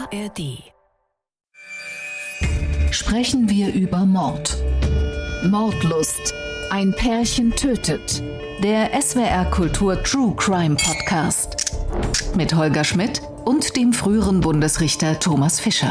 ARD. Sprechen wir über Mord. Mordlust. Ein Pärchen tötet. Der SWR Kultur True Crime Podcast. Mit Holger Schmidt und dem früheren Bundesrichter Thomas Fischer.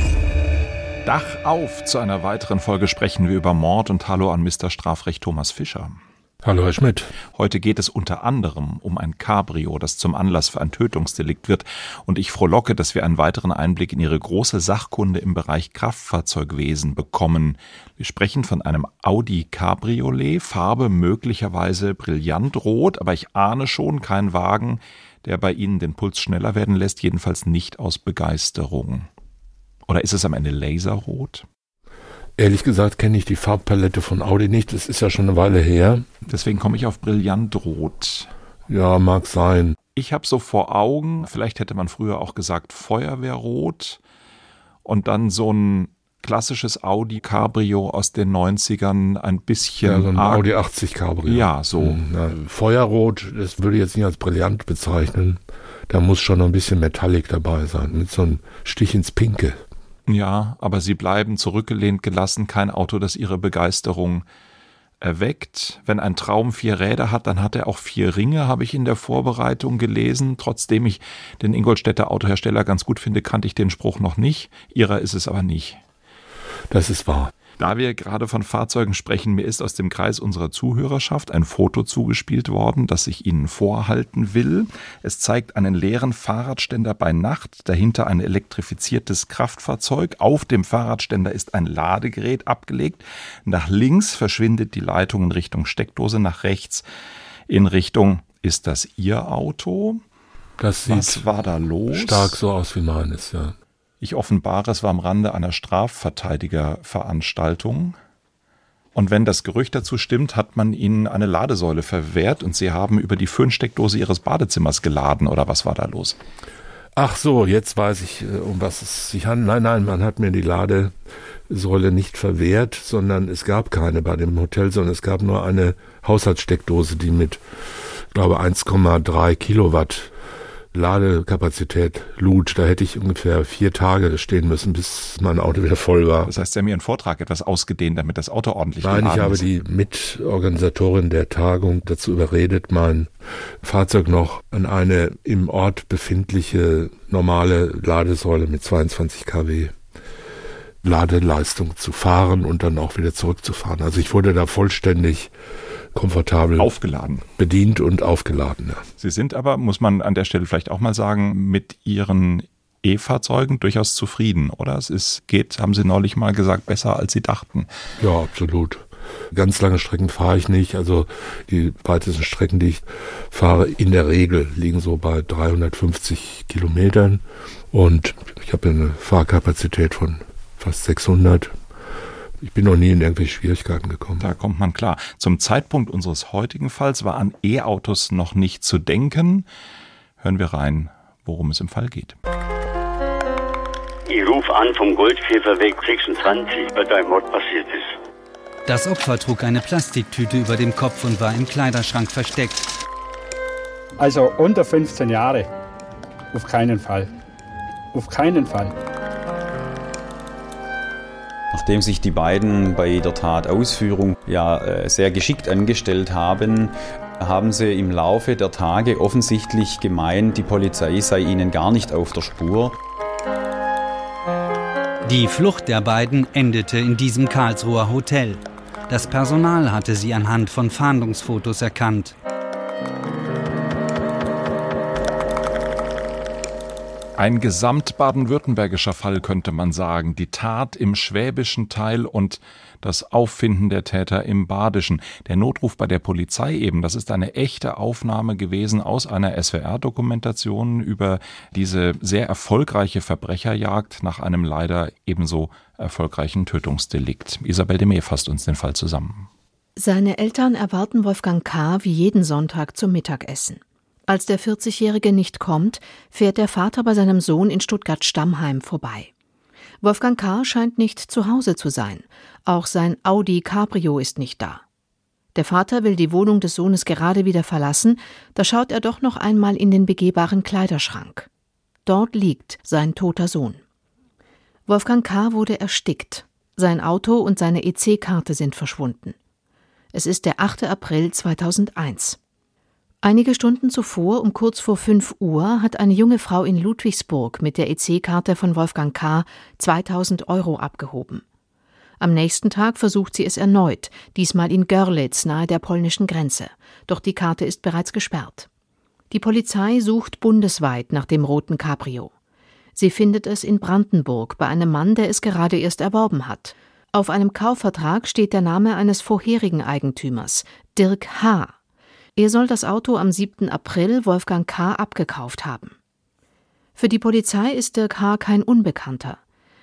Dach auf! Zu einer weiteren Folge sprechen wir über Mord und hallo an Mr. Strafrecht Thomas Fischer. Hallo Herr Schmidt. Heute geht es unter anderem um ein Cabrio, das zum Anlass für ein Tötungsdelikt wird. Und ich frohlocke, dass wir einen weiteren Einblick in Ihre große Sachkunde im Bereich Kraftfahrzeugwesen bekommen. Wir sprechen von einem Audi Cabriolet, Farbe möglicherweise brillantrot, aber ich ahne schon, kein Wagen, der bei Ihnen den Puls schneller werden lässt, jedenfalls nicht aus Begeisterung. Oder ist es am Ende laserrot? Ehrlich gesagt kenne ich die Farbpalette von Audi nicht, das ist ja schon eine Weile her. Deswegen komme ich auf brillantrot. Ja, mag sein. Ich habe so vor Augen, vielleicht hätte man früher auch gesagt Feuerwehrrot und dann so ein klassisches Audi Cabrio aus den 90ern, ein bisschen... Ja, so ein Audi 80 Cabrio. Ja, so. Feuerrot, das würde ich jetzt nicht als brillant bezeichnen. Da muss schon noch ein bisschen Metallic dabei sein, mit so einem Stich ins Pinke. Ja, aber Sie bleiben zurückgelehnt gelassen, kein Auto, das Ihre Begeisterung erweckt. Wenn ein Traum 4 Räder hat, dann hat er auch 4 Ringe, habe ich in der Vorbereitung gelesen. Trotzdem ich den Ingolstädter Autohersteller ganz gut finde, kannte ich den Spruch noch nicht. Ihrer ist es aber nicht. Das ist wahr. Da wir gerade von Fahrzeugen sprechen, mir ist aus dem Kreis unserer Zuhörerschaft ein Foto zugespielt worden, das ich Ihnen vorhalten will. Es zeigt einen leeren Fahrradständer bei Nacht, dahinter ein elektrifiziertes Kraftfahrzeug. Auf dem Fahrradständer ist ein Ladegerät abgelegt. Nach links verschwindet die Leitung in Richtung Steckdose, nach rechts in Richtung, ist das Ihr Auto? Das sieht Was war da los? Stark so aus wie meines, ja. Ich offenbare, es war am Rande einer Strafverteidigerveranstaltung. Und wenn das Gerücht dazu stimmt, hat man Ihnen eine Ladesäule verwehrt und Sie haben über die Föhnsteckdose Ihres Badezimmers geladen, oder was war da los? Ach so, jetzt weiß ich, um was es sich handelt. Nein, man hat mir die Ladesäule nicht verwehrt, sondern es gab keine bei dem Hotel, sondern es gab nur eine Haushaltssteckdose, die mit, ich glaube, 1,3 Kilowatt Ladekapazität lud. Da hätte ich ungefähr 4 Tage stehen müssen, bis mein Auto wieder voll war. Das heißt, Sie haben Ihren Vortrag etwas ausgedehnt, damit das Auto ordentlich geladen ist. Nein, ich habe die Mitorganisatorin der Tagung dazu überredet, mein Fahrzeug noch an eine im Ort befindliche normale Ladesäule mit 22 kW Ladeleistung zu fahren und dann auch wieder zurückzufahren. Also ich wurde da vollständig komfortabel aufgeladen, bedient und aufgeladen. Ja. Sie sind aber, muss man an der Stelle vielleicht auch mal sagen, mit Ihren E-Fahrzeugen durchaus zufrieden, oder? Haben Sie neulich mal gesagt, besser als Sie dachten. Ja, absolut. Ganz lange Strecken fahre ich nicht. Also die weitesten Strecken, die ich fahre, in der Regel liegen so bei 350 Kilometern und ich habe eine Fahrkapazität von fast 600. Ich bin noch nie in irgendwelche Schwierigkeiten gekommen. Da kommt man klar. Zum Zeitpunkt unseres heutigen Falls war an E-Autos noch nicht zu denken. Hören wir rein, worum es im Fall geht. Ich rufe an vom Goldkäferweg 26, bei deinem Mord passiert ist. Das Opfer trug eine Plastiktüte über dem Kopf und war im Kleiderschrank versteckt. Also unter 15 Jahre. Auf keinen Fall. Auf keinen Fall. Nachdem sich die beiden bei der Tatausführung sehr geschickt angestellt haben, haben sie im Laufe der Tage offensichtlich gemeint, die Polizei sei ihnen gar nicht auf der Spur. Die Flucht der beiden endete in diesem Karlsruher Hotel. Das Personal hatte sie anhand von Fahndungsfotos erkannt. Ein gesamt-baden-württembergischer Fall, könnte man sagen. Die Tat im schwäbischen Teil und das Auffinden der Täter im badischen. Der Notruf bei der Polizei eben, das ist eine echte Aufnahme gewesen aus einer SWR-Dokumentation über diese sehr erfolgreiche Verbrecherjagd nach einem leider ebenso erfolgreichen Tötungsdelikt. Isabel de Mee fasst uns den Fall zusammen. Seine Eltern erwarten Wolfgang K. wie jeden Sonntag zum Mittagessen. Als der 40-Jährige nicht kommt, fährt der Vater bei seinem Sohn in Stuttgart-Stammheim vorbei. Wolfgang K. scheint nicht zu Hause zu sein. Auch sein Audi Cabrio ist nicht da. Der Vater will die Wohnung des Sohnes gerade wieder verlassen, da schaut er doch noch einmal in den begehbaren Kleiderschrank. Dort liegt sein toter Sohn. Wolfgang K. wurde erstickt. Sein Auto und seine EC-Karte sind verschwunden. Es ist der 8. April 2001. Einige Stunden zuvor, um kurz vor 5 Uhr, hat eine junge Frau in Ludwigsburg mit der EC-Karte von Wolfgang K. 2.000 € abgehoben. Am nächsten Tag versucht sie es erneut, diesmal in Görlitz nahe der polnischen Grenze. Doch die Karte ist bereits gesperrt. Die Polizei sucht bundesweit nach dem roten Cabrio. Sie findet es in Brandenburg bei einem Mann, der es gerade erst erworben hat. Auf einem Kaufvertrag steht der Name eines vorherigen Eigentümers, Dirk H. Er soll das Auto am 7. April Wolfgang K. abgekauft haben. Für die Polizei ist Dirk H. kein Unbekannter.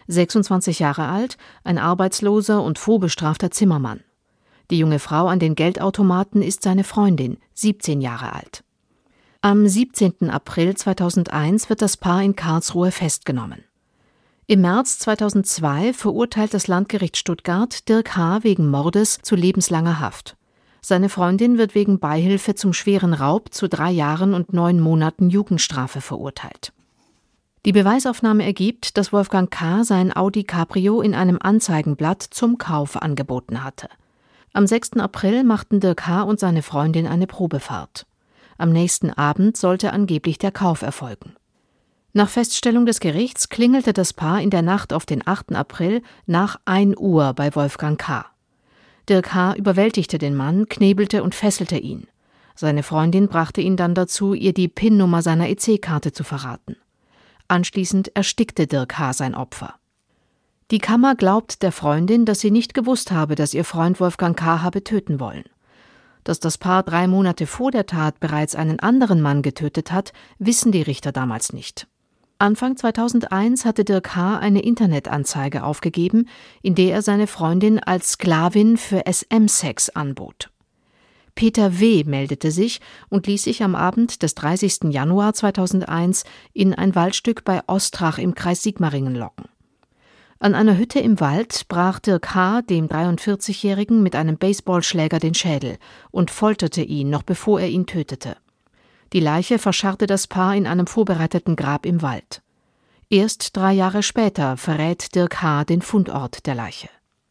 26 Jahre alt, ein arbeitsloser und vorbestrafter Zimmermann. Die junge Frau an den Geldautomaten ist seine Freundin, 17 Jahre alt. Am 17. April 2001 wird das Paar in Karlsruhe festgenommen. Im März 2002 verurteilt das Landgericht Stuttgart Dirk H. wegen Mordes zu lebenslanger Haft. Seine Freundin wird wegen Beihilfe zum schweren Raub zu 3 Jahren und 9 Monaten Jugendstrafe verurteilt. Die Beweisaufnahme ergibt, dass Wolfgang K. sein Audi Cabrio in einem Anzeigenblatt zum Kauf angeboten hatte. Am 6. April machten Dirk H. und seine Freundin eine Probefahrt. Am nächsten Abend sollte angeblich der Kauf erfolgen. Nach Feststellung des Gerichts klingelte das Paar in der Nacht auf den 8. April nach 1 Uhr bei Wolfgang K. Dirk H. überwältigte den Mann, knebelte und fesselte ihn. Seine Freundin brachte ihn dann dazu, ihr die PIN-Nummer seiner EC-Karte zu verraten. Anschließend erstickte Dirk H. sein Opfer. Die Kammer glaubt der Freundin, dass sie nicht gewusst habe, dass ihr Freund Wolfgang K. habe töten wollen. Dass das Paar 3 Monate vor der Tat bereits einen anderen Mann getötet hat, wissen die Richter damals nicht. Anfang 2001 hatte Dirk H. eine Internetanzeige aufgegeben, in der er seine Freundin als Sklavin für SM-Sex anbot. Peter W. meldete sich und ließ sich am Abend des 30. Januar 2001 in ein Waldstück bei Ostrach im Kreis Sigmaringen locken. An einer Hütte im Wald brach Dirk H. dem 43-Jährigen mit einem Baseballschläger den Schädel und folterte ihn, noch bevor er ihn tötete. Die Leiche verscharrte das Paar in einem vorbereiteten Grab im Wald. Erst 3 Jahre später verrät Dirk H. den Fundort der Leiche.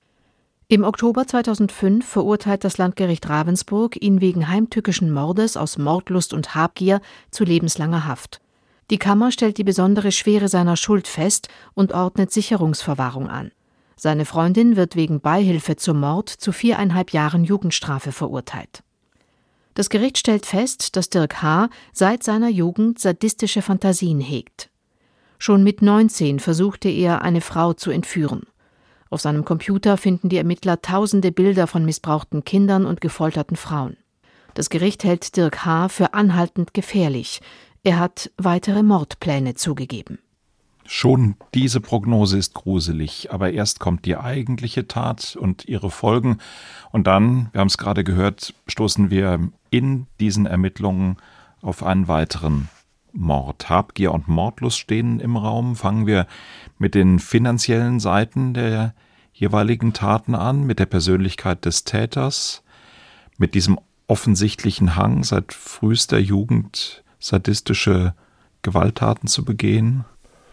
Im Oktober 2005 verurteilt das Landgericht Ravensburg ihn wegen heimtückischen Mordes aus Mordlust und Habgier zu lebenslanger Haft. Die Kammer stellt die besondere Schwere seiner Schuld fest und ordnet Sicherungsverwahrung an. Seine Freundin wird wegen Beihilfe zum Mord zu 4,5 Jahren Jugendstrafe verurteilt. Das Gericht stellt fest, dass Dirk H. seit seiner Jugend sadistische Fantasien hegt. Schon mit 19 versuchte er, eine Frau zu entführen. Auf seinem Computer finden die Ermittler tausende Bilder von missbrauchten Kindern und gefolterten Frauen. Das Gericht hält Dirk H. für anhaltend gefährlich. Er hat weitere Mordpläne zugegeben. Schon diese Prognose ist gruselig, aber erst kommt die eigentliche Tat und ihre Folgen. Und dann, wir haben es gerade gehört, stoßen wir in diesen Ermittlungen auf einen weiteren Mord. Habgier und Mordlust stehen im Raum. Fangen wir mit den finanziellen Seiten der jeweiligen Taten an, mit der Persönlichkeit des Täters, mit diesem offensichtlichen Hang seit frühester Jugend sadistische Gewalttaten zu begehen.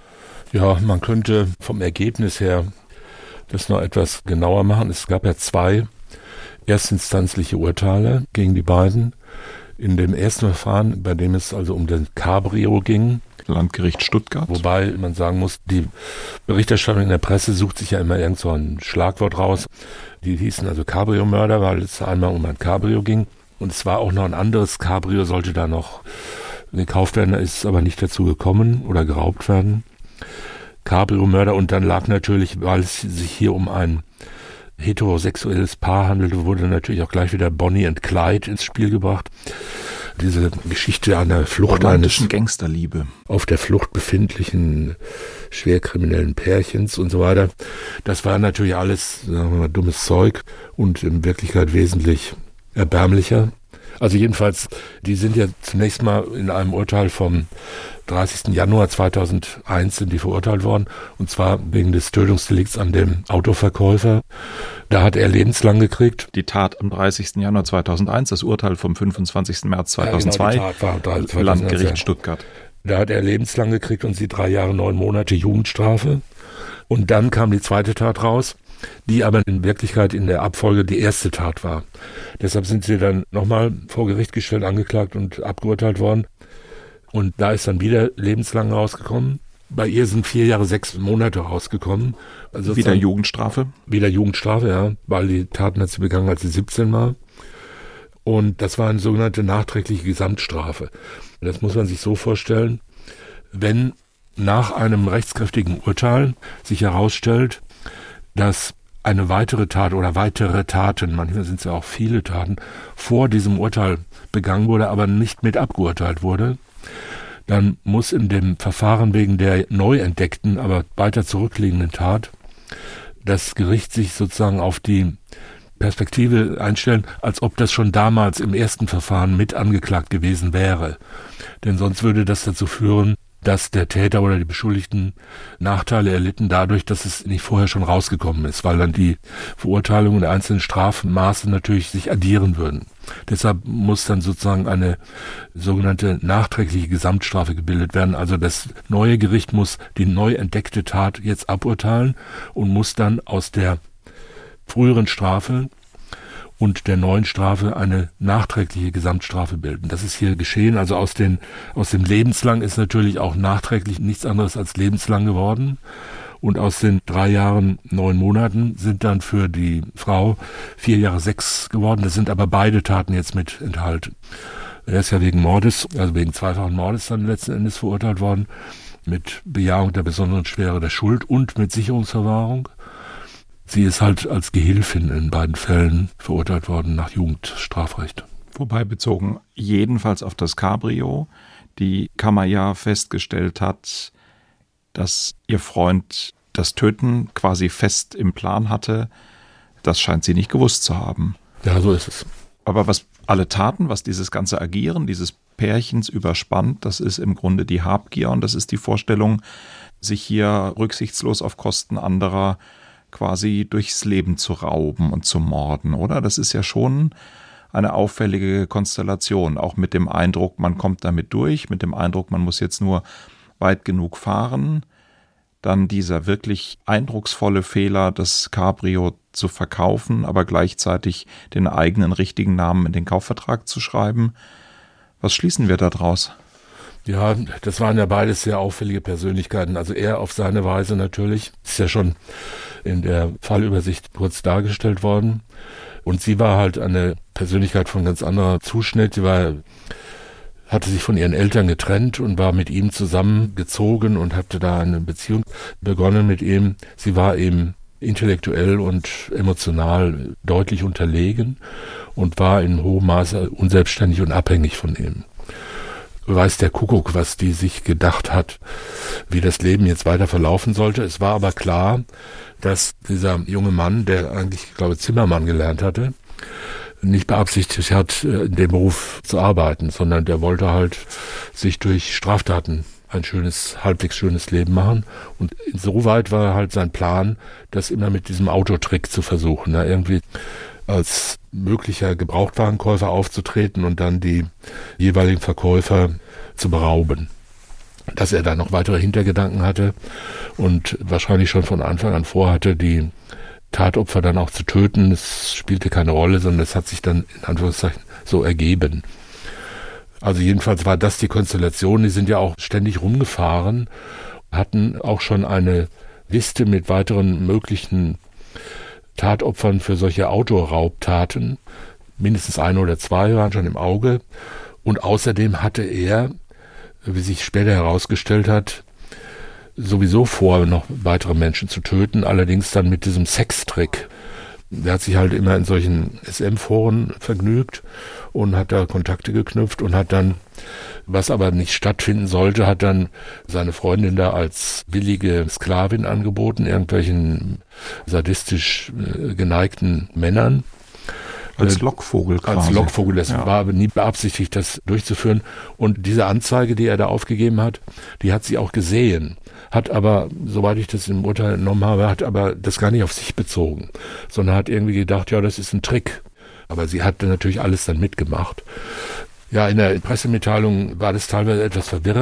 Ja, man könnte vom Ergebnis her das noch etwas genauer machen. Es gab ja 2 erstinstanzliche Urteile gegen die beiden. In dem ersten Verfahren, bei dem es also um den Cabrio ging, Landgericht Stuttgart. Wobei man sagen muss, die Berichterstattung in der Presse sucht sich ja immer irgend so ein Schlagwort raus. Die hießen also Cabrio-Mörder, weil es einmal um ein Cabrio ging. Und es war auch noch ein anderes Cabrio, sollte da noch gekauft werden, ist aber nicht dazu gekommen oder geraubt werden. Cabrio-Mörder, und dann lag natürlich, weil es sich hier um ein heterosexuelles Paar handelte, wurde natürlich auch gleich wieder Bonnie und Clyde ins Spiel gebracht. Diese Geschichte einer Flucht eines Gangsterliebe auf der Flucht befindlichen schwerkriminellen Pärchens und so weiter. Das war natürlich alles, sagen wir mal, dummes Zeug und in Wirklichkeit wesentlich erbärmlicher. Also jedenfalls, die sind ja zunächst mal in einem Urteil vom 30. Januar 2001 sind die verurteilt worden, und zwar wegen des Tötungsdelikts an dem Autoverkäufer. Da hat er lebenslang gekriegt. Die Tat am 30. Januar 2001, das Urteil vom 25. März 2002, ja, genau, die Tat war 2001, Landgericht Stuttgart. Da hat er lebenslang gekriegt und sie 3 Jahre 9 Monate Jugendstrafe. Und dann kam die zweite Tat raus, die aber in Wirklichkeit in der Abfolge die erste Tat war. Deshalb sind sie dann nochmal vor Gericht gestellt, angeklagt und abgeurteilt worden. Und da ist dann wieder lebenslang rausgekommen. Bei ihr sind 4 Jahre 6 Monate rausgekommen. Also wieder Jugendstrafe? Wieder Jugendstrafe, ja, weil die Taten hat sie begangen, als sie 17 war. Und das war eine sogenannte nachträgliche Gesamtstrafe. Das muss man sich so vorstellen, wenn nach einem rechtskräftigen Urteil sich herausstellt, dass eine weitere Tat oder weitere Taten, manchmal sind es ja auch viele Taten, vor diesem Urteil begangen wurde, aber nicht mit abgeurteilt wurde, dann muss in dem Verfahren wegen der neu entdeckten, aber weiter zurückliegenden Tat das Gericht sich sozusagen auf die Perspektive einstellen, als ob das schon damals im ersten Verfahren mit angeklagt gewesen wäre. Denn sonst würde das dazu führen, dass der Täter oder die Beschuldigten Nachteile erlitten dadurch, dass es nicht vorher schon rausgekommen ist, weil dann die Verurteilungen der einzelnen Strafmaße natürlich sich addieren würden. Deshalb muss dann sozusagen eine sogenannte nachträgliche Gesamtstrafe gebildet werden. Also das neue Gericht muss die neu entdeckte Tat jetzt aburteilen und muss dann aus der früheren Strafe und der neuen Strafe eine nachträgliche Gesamtstrafe bilden. Das ist hier geschehen. Also aus dem lebenslang ist natürlich auch nachträglich nichts anderes als lebenslang geworden. Und aus den 3 Jahren 9 Monaten sind dann für die Frau 4 Jahre 6 geworden. Das sind aber beide Taten jetzt mit enthalten. Er ist ja wegen Mordes, also wegen zweifachen Mordes dann letzten Endes verurteilt worden, mit Bejahung der besonderen Schwere der Schuld und mit Sicherungsverwahrung. Sie ist halt als Gehilfin in beiden Fällen verurteilt worden nach Jugendstrafrecht. Wobei bezogen jedenfalls auf das Cabrio die Kammer ja festgestellt hat, dass ihr Freund das Töten quasi fest im Plan hatte. Das scheint sie nicht gewusst zu haben. Ja, so ist es. Aber was alle Taten, was dieses ganze Agieren dieses Pärchens überspannt, das ist im Grunde die Habgier und das ist die Vorstellung, sich hier rücksichtslos auf Kosten anderer quasi durchs Leben zu rauben und zu morden, oder? Das ist ja schon eine auffällige Konstellation, auch mit dem Eindruck, man kommt damit durch, mit dem Eindruck, man muss jetzt nur weit genug fahren, dann dieser wirklich eindrucksvolle Fehler, das Cabrio zu verkaufen, aber gleichzeitig den eigenen richtigen Namen in den Kaufvertrag zu schreiben. Was schließen wir da draus? Ja, das waren ja beides sehr auffällige Persönlichkeiten. Also er auf seine Weise natürlich, ist ja schon in der Fallübersicht kurz dargestellt worden. Und sie war halt eine Persönlichkeit von ganz anderer Zuschnitt. Sie hatte sich von ihren Eltern getrennt und war mit ihm zusammengezogen und hatte da eine Beziehung begonnen mit ihm. Sie war ihm intellektuell und emotional deutlich unterlegen und war in hohem Maße unselbstständig und abhängig von ihm. Weiß der Kuckuck, was die sich gedacht hat, wie das Leben jetzt weiter verlaufen sollte. Es war aber klar, dass dieser junge Mann, der eigentlich, ich glaube, Zimmermann gelernt hatte, nicht beabsichtigt hat, in dem Beruf zu arbeiten, sondern der wollte halt sich durch Straftaten ein halbwegs schönes Leben machen. Und insoweit war halt sein Plan, das immer mit diesem Autotrick zu versuchen, irgendwie als möglicher Gebrauchtwarenkäufer aufzutreten und dann die jeweiligen Verkäufer zu berauben. Dass er da noch weitere Hintergedanken hatte und wahrscheinlich schon von Anfang an vorhatte, die Tatopfer dann auch zu töten, das spielte keine Rolle, sondern es hat sich dann in Anführungszeichen so ergeben. Also jedenfalls war das die Konstellation, die sind ja auch ständig rumgefahren, hatten auch schon eine Liste mit weiteren möglichen Tatopfern für solche Autoraubtaten. Mindestens 1 oder 2 waren schon im Auge. Und außerdem hatte er, wie sich später herausgestellt hat, sowieso vor, noch weitere Menschen zu töten, allerdings dann mit diesem Sextrick. Der hat sich halt immer in solchen SM-Foren vergnügt und hat da Kontakte geknüpft und hat dann, was aber nicht stattfinden sollte, hat dann seine Freundin da als willige Sklavin angeboten, irgendwelchen sadistisch geneigten Männern. Als Lockvogel quasi. Als Lockvogel, das war aber nie beabsichtigt, das durchzuführen. Und diese Anzeige, die er da aufgegeben hat, die hat sie auch gesehen. Hat aber, soweit ich das im Urteil entnommen habe, hat aber das gar nicht auf sich bezogen, sondern hat irgendwie gedacht, ja, das ist ein Trick. Aber sie hat natürlich alles dann mitgemacht. Ja, in der Pressemitteilung war das teilweise etwas verwirrend.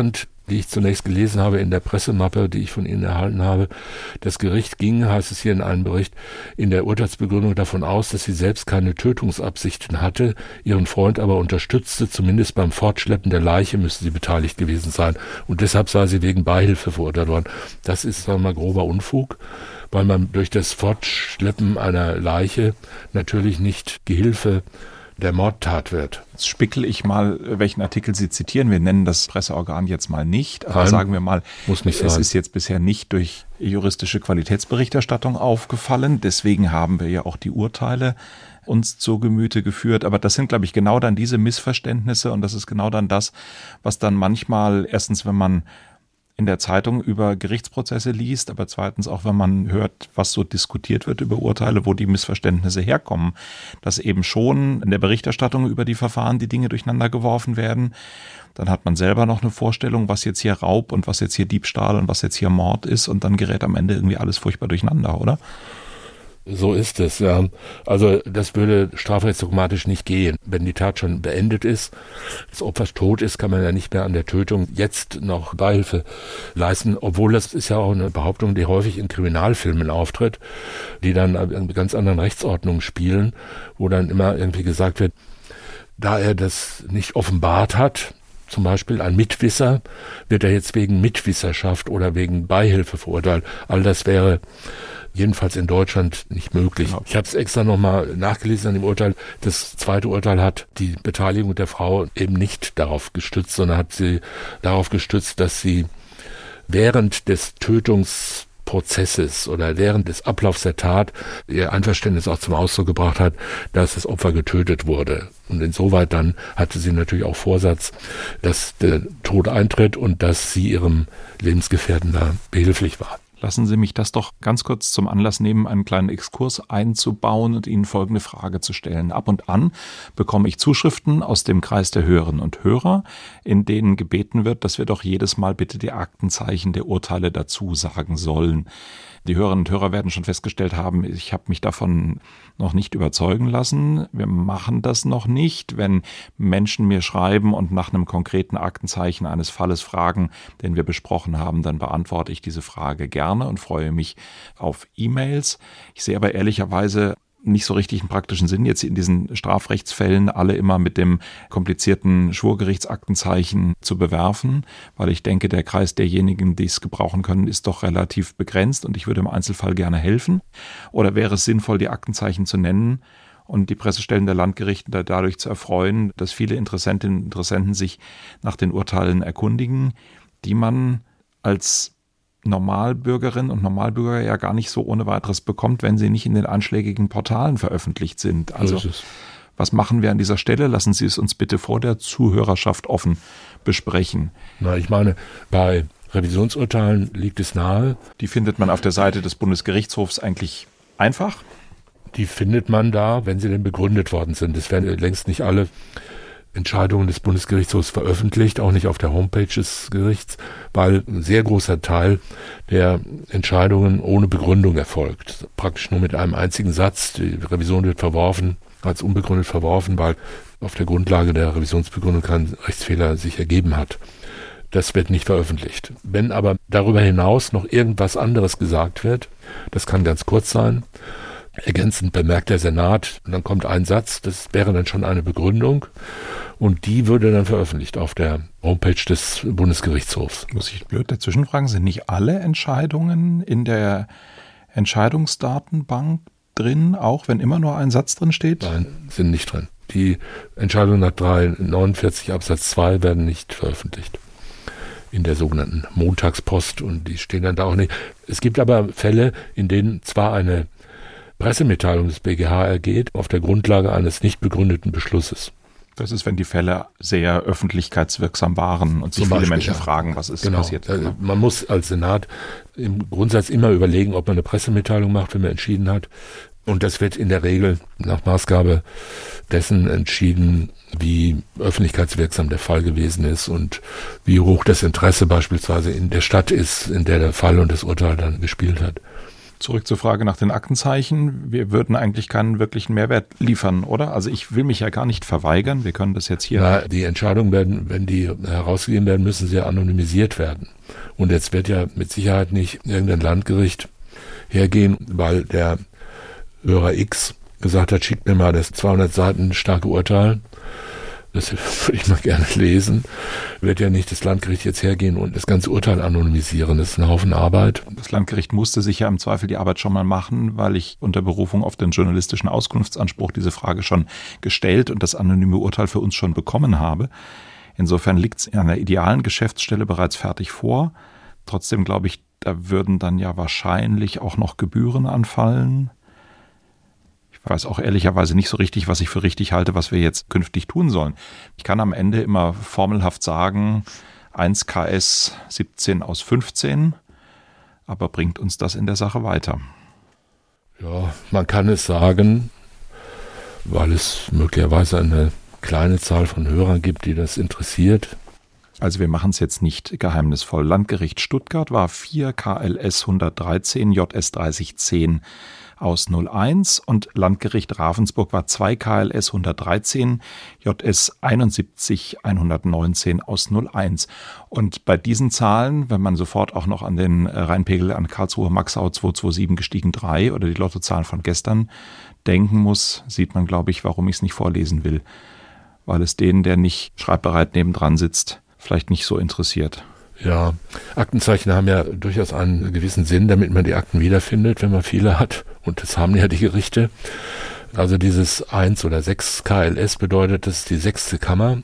die ich zunächst gelesen habe in der Pressemappe, die ich von Ihnen erhalten habe. Das Gericht ging, heißt es hier in einem Bericht, in der Urteilsbegründung davon aus, dass sie selbst keine Tötungsabsichten hatte, ihren Freund aber unterstützte, zumindest beim Fortschleppen der Leiche müsse sie beteiligt gewesen sein. Und deshalb sei sie wegen Beihilfe verurteilt worden. Das ist, sagen wir mal, grober Unfug, weil man durch das Fortschleppen einer Leiche natürlich nicht Gehilfe der Mordtat wird. Jetzt spickel ich mal, welchen Artikel Sie zitieren. Wir nennen das Presseorgan jetzt mal nicht, aber sagen wir mal, muss nicht sein. Es ist jetzt bisher nicht durch juristische Qualitätsberichterstattung aufgefallen. Deswegen haben wir ja auch die Urteile uns zu Gemüte geführt. Aber das sind, glaube ich, genau dann diese Missverständnisse und das ist genau dann das, was dann manchmal, erstens, wenn man in der Zeitung über Gerichtsprozesse liest, aber zweitens auch, wenn man hört, was so diskutiert wird über Urteile, wo die Missverständnisse herkommen, dass eben schon in der Berichterstattung über die Verfahren die Dinge durcheinander geworfen werden. Dann hat man selber noch eine Vorstellung, was jetzt hier Raub und was jetzt hier Diebstahl und was jetzt hier Mord ist und dann gerät am Ende irgendwie alles furchtbar durcheinander, oder? So ist es, ja. Also das würde strafrechtsdogmatisch nicht gehen. Wenn die Tat schon beendet ist, das Opfer tot ist, kann man ja nicht mehr an der Tötung jetzt noch Beihilfe leisten, obwohl das ist ja auch eine Behauptung, die häufig in Kriminalfilmen auftritt, die dann in ganz anderen Rechtsordnungen spielen, wo dann immer irgendwie gesagt wird, da er das nicht offenbart hat, zum Beispiel ein Mitwisser, wird er jetzt wegen Mitwisserschaft oder wegen Beihilfe verurteilt. All das wäre jedenfalls in Deutschland nicht möglich. Ich habe es extra nochmal nachgelesen an dem Urteil. Das zweite Urteil hat die Beteiligung der Frau eben nicht darauf gestützt, sondern hat sie darauf gestützt, dass sie während des Tötungsprozesses oder während des Ablaufs der Tat ihr Einverständnis auch zum Ausdruck gebracht hat, dass das Opfer getötet wurde. Und insoweit dann hatte sie natürlich auch Vorsatz, dass der Tod eintritt und dass sie ihrem Lebensgefährten da behilflich war. Lassen Sie mich das doch ganz kurz zum Anlass nehmen, einen kleinen Exkurs einzubauen und Ihnen folgende Frage zu stellen. Ab und an bekomme ich Zuschriften aus dem Kreis der Hörerinnen und Hörer, in denen gebeten wird, dass wir doch jedes Mal bitte die Aktenzeichen der Urteile dazu sagen sollen. Die Hörerinnen und Hörer werden schon festgestellt haben, ich habe mich davon noch nicht überzeugen lassen. Wir machen das noch nicht. Wenn Menschen mir schreiben und nach einem konkreten Aktenzeichen eines Falles fragen, den wir besprochen haben, dann beantworte ich diese Frage gerne und freue mich auf E-Mails. Ich sehe aber ehrlicherweise nicht so richtig einen praktischen Sinn, jetzt in diesen Strafrechtsfällen alle immer mit dem komplizierten Schwurgerichtsaktenzeichen zu bewerfen, weil ich denke, der Kreis derjenigen, die es gebrauchen können, ist doch relativ begrenzt und ich würde im Einzelfall gerne helfen. Oder wäre es sinnvoll, die Aktenzeichen zu nennen und die Pressestellen der Landgerichte dadurch zu erfreuen, dass viele Interessentinnen und Interessenten sich nach den Urteilen erkundigen, die man als Normalbürgerinnen und Normalbürger ja gar nicht so ohne weiteres bekommt, wenn sie nicht in den einschlägigen Portalen veröffentlicht sind. Also was machen wir an dieser Stelle? Lassen Sie es uns bitte vor der Zuhörerschaft offen besprechen. Na, ich meine, bei Revisionsurteilen liegt es nahe. Die findet man auf der Seite des Bundesgerichtshofs eigentlich einfach. Die findet man da, wenn sie denn begründet worden sind. Es werden längst nicht alle Entscheidungen des Bundesgerichtshofs veröffentlicht, auch nicht auf der Homepage des Gerichts, weil ein sehr großer Teil der Entscheidungen ohne Begründung erfolgt. Praktisch nur mit einem einzigen Satz. Die Revision wird verworfen, als unbegründet verworfen, weil auf der Grundlage der Revisionsbegründung kein Rechtsfehler sich ergeben hat. Das wird nicht veröffentlicht. Wenn aber darüber hinaus noch irgendwas anderes gesagt wird, das kann ganz kurz sein, ergänzend bemerkt der Senat, und dann kommt ein Satz, das wäre dann schon eine Begründung und die würde dann veröffentlicht auf der Homepage des Bundesgerichtshofs. Muss ich blöd dazwischen fragen, sind nicht alle Entscheidungen in der Entscheidungsdatenbank drin, auch wenn immer nur ein Satz drin steht? Nein, sind nicht drin. Die Entscheidungen nach 349 Absatz 2 werden nicht veröffentlicht in der sogenannten Montagspost und die stehen dann da auch nicht. Es gibt aber Fälle, in denen zwar eine Pressemitteilung des BGH ergeht, auf der Grundlage eines nicht begründeten Beschlusses. Das ist, wenn die Fälle sehr öffentlichkeitswirksam waren und sich viele Menschen fragen, was ist passiert. Man muss als Senat im Grundsatz immer überlegen, ob man eine Pressemitteilung macht, wenn man entschieden hat. Und das wird in der Regel nach Maßgabe dessen entschieden, wie öffentlichkeitswirksam der Fall gewesen ist und wie hoch das Interesse beispielsweise in der Stadt ist, in der der Fall und das Urteil dann gespielt hat. Zurück zur Frage nach den Aktenzeichen. Wir würden eigentlich keinen wirklichen Mehrwert liefern, oder? Also ich will mich ja gar nicht verweigern. Wir können das jetzt hier... Na, die Entscheidungen werden, wenn die herausgegeben werden, müssen sie ja anonymisiert werden. Und jetzt wird ja mit Sicherheit nicht irgendein Landgericht hergehen, weil der Hörer X gesagt hat, schickt mir mal das 200 Seiten starke Urteil. Das würde ich mal gerne lesen. Wird ja nicht das Landgericht jetzt hergehen und das ganze Urteil anonymisieren. Das ist ein Haufen Arbeit. Das Landgericht musste sich ja im Zweifel die Arbeit schon mal machen, weil ich unter Berufung auf den journalistischen Auskunftsanspruch diese Frage schon gestellt und das anonyme Urteil für uns schon bekommen habe. Insofern liegt es in einer idealen Geschäftsstelle bereits fertig vor. Trotzdem glaube ich, da würden dann ja wahrscheinlich auch noch Gebühren anfallen. Ich weiß auch ehrlicherweise nicht so richtig, was ich für richtig halte, was wir jetzt künftig tun sollen. Ich kann am Ende immer formelhaft sagen, 1 KS 17 aus 15, aber bringt uns das in der Sache weiter? Ja, man kann es sagen, weil es möglicherweise eine kleine Zahl von Hörern gibt, die das interessiert. Also wir machen es jetzt nicht geheimnisvoll. Landgericht Stuttgart war 4 KLS 113 JS 3010 aus 01 und Landgericht Ravensburg war 2 KLS 113 JS 71 119 aus 01. Und bei diesen Zahlen, wenn man sofort auch noch an den Rheinpegel an Karlsruhe Maxau 227 gestiegen 3 oder die Lottozahlen von gestern denken muss, sieht man, glaube ich, warum ich es nicht vorlesen will. Weil es den, der nicht schreibbereit nebendran sitzt, vielleicht nicht so interessiert. Ja, Aktenzeichen haben ja durchaus einen gewissen Sinn, damit man die Akten wiederfindet, wenn man viele hat. Und das haben ja die Gerichte. Also dieses 1 oder 6 KLS bedeutet, das ist die 6. Kammer.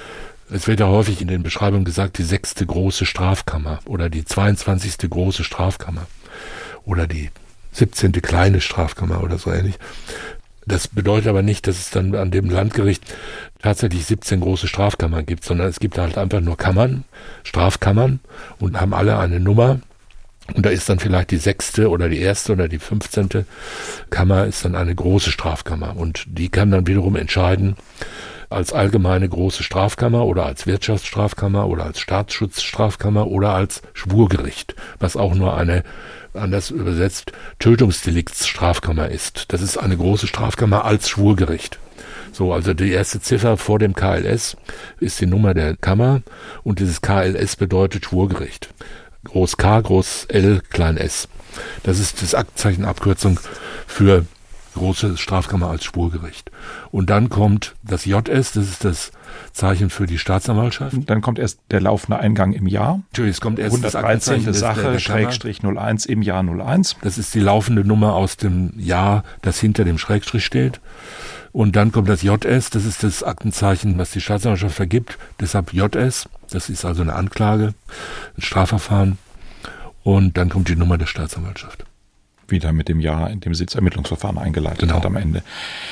Es wird ja häufig in den Beschreibungen gesagt, die 6. große Strafkammer oder die 22. große Strafkammer oder die 17. kleine Strafkammer oder so ähnlich. Das bedeutet aber nicht, dass es dann an dem Landgericht tatsächlich 17 große Strafkammern gibt, sondern es gibt halt einfach nur Kammern, Strafkammern und haben alle eine Nummer. Und da ist dann vielleicht die 6. oder die 1. oder die 15. Kammer ist dann eine große Strafkammer. Und die kann dann wiederum entscheiden, als allgemeine große Strafkammer oder als Wirtschaftsstrafkammer oder als Staatsschutzstrafkammer oder als Schwurgericht, was auch nur eine, anders übersetzt, Tötungsdeliktsstrafkammer ist. Das ist eine große Strafkammer als Schwurgericht. So, also die erste Ziffer vor dem KLS ist die Nummer der Kammer und dieses KLS bedeutet Schwurgericht. Groß K, Groß L, klein s. Das ist das Aktenzeichenabkürzung für große Strafkammer als Schwurgericht. Und dann kommt das JS, das ist das Zeichen für die Staatsanwaltschaft. Dann kommt erst der laufende Eingang im Jahr. Natürlich, es kommt erst 113. das Sache, Schrägstrich 01 im Jahr 01. Das ist die laufende Nummer aus dem Jahr, das hinter dem Schrägstrich steht. Und dann kommt das JS, das ist das Aktenzeichen, was die Staatsanwaltschaft vergibt. Deshalb JS, das ist also eine Anklage, ein Strafverfahren. Und dann kommt die Nummer der Staatsanwaltschaft. Wieder mit dem Jahr, in dem sie das Ermittlungsverfahren eingeleitet hat am Ende.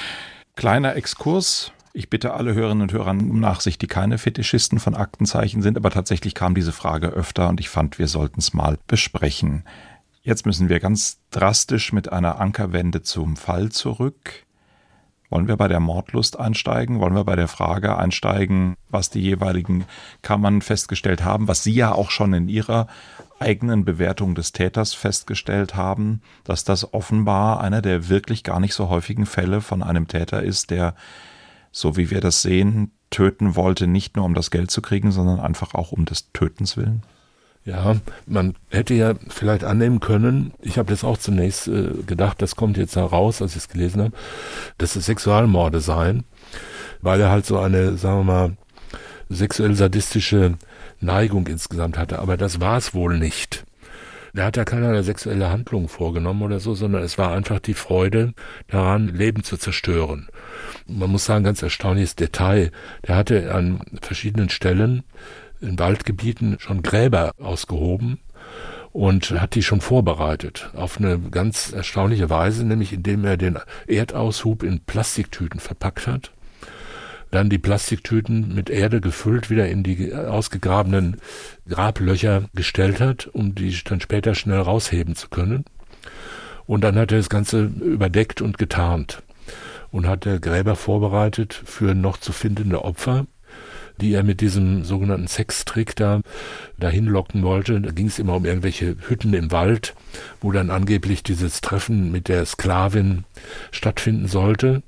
Kleiner Exkurs. Ich bitte alle Hörerinnen und Hörer um Nachsicht, die keine Fetischisten von Aktenzeichen sind, aber tatsächlich kam diese Frage öfter und ich fand, wir sollten es mal besprechen. Jetzt müssen wir ganz drastisch mit einer Ankerwende zum Fall zurück. Wollen wir bei der Mordlust einsteigen? Wollen wir bei der Frage einsteigen, was die jeweiligen Kammern festgestellt haben, was Sie ja auch schon in Ihrer eigenen Bewertung des Täters festgestellt haben, dass das offenbar einer der wirklich gar nicht so häufigen Fälle von einem Täter ist, der, so wie wir das sehen, töten wollte, nicht nur um das Geld zu kriegen, sondern einfach auch um des Tötens willen? Ja, man hätte ja vielleicht annehmen können, ich habe das auch zunächst gedacht, das kommt jetzt heraus, als ich es gelesen habe, dass es Sexualmorde seien, weil er halt so eine, sagen wir mal, sexuell-sadistische Neigung insgesamt hatte. Aber das war es wohl nicht. Er hat ja keinerlei sexuelle Handlungen vorgenommen oder so, sondern es war einfach die Freude daran, Leben zu zerstören. Man muss sagen, ganz erstaunliches Detail. Der hatte an verschiedenen Stellen in Waldgebieten schon Gräber ausgehoben und hat die schon vorbereitet. Auf eine ganz erstaunliche Weise, nämlich indem er den Erdaushub in Plastiktüten verpackt hat. Dann die Plastiktüten mit Erde gefüllt wieder in die ausgegrabenen Grablöcher gestellt hat, um die dann später schnell rausheben zu können. Und dann hat er das Ganze überdeckt und getarnt und hat Gräber vorbereitet für noch zu findende Opfer. die er mit diesem sogenannten Sextrick dahin locken wollte. Da ging es immer um irgendwelche Hütten im Wald, wo dann angeblich dieses Treffen mit der Sklavin stattfinden sollte.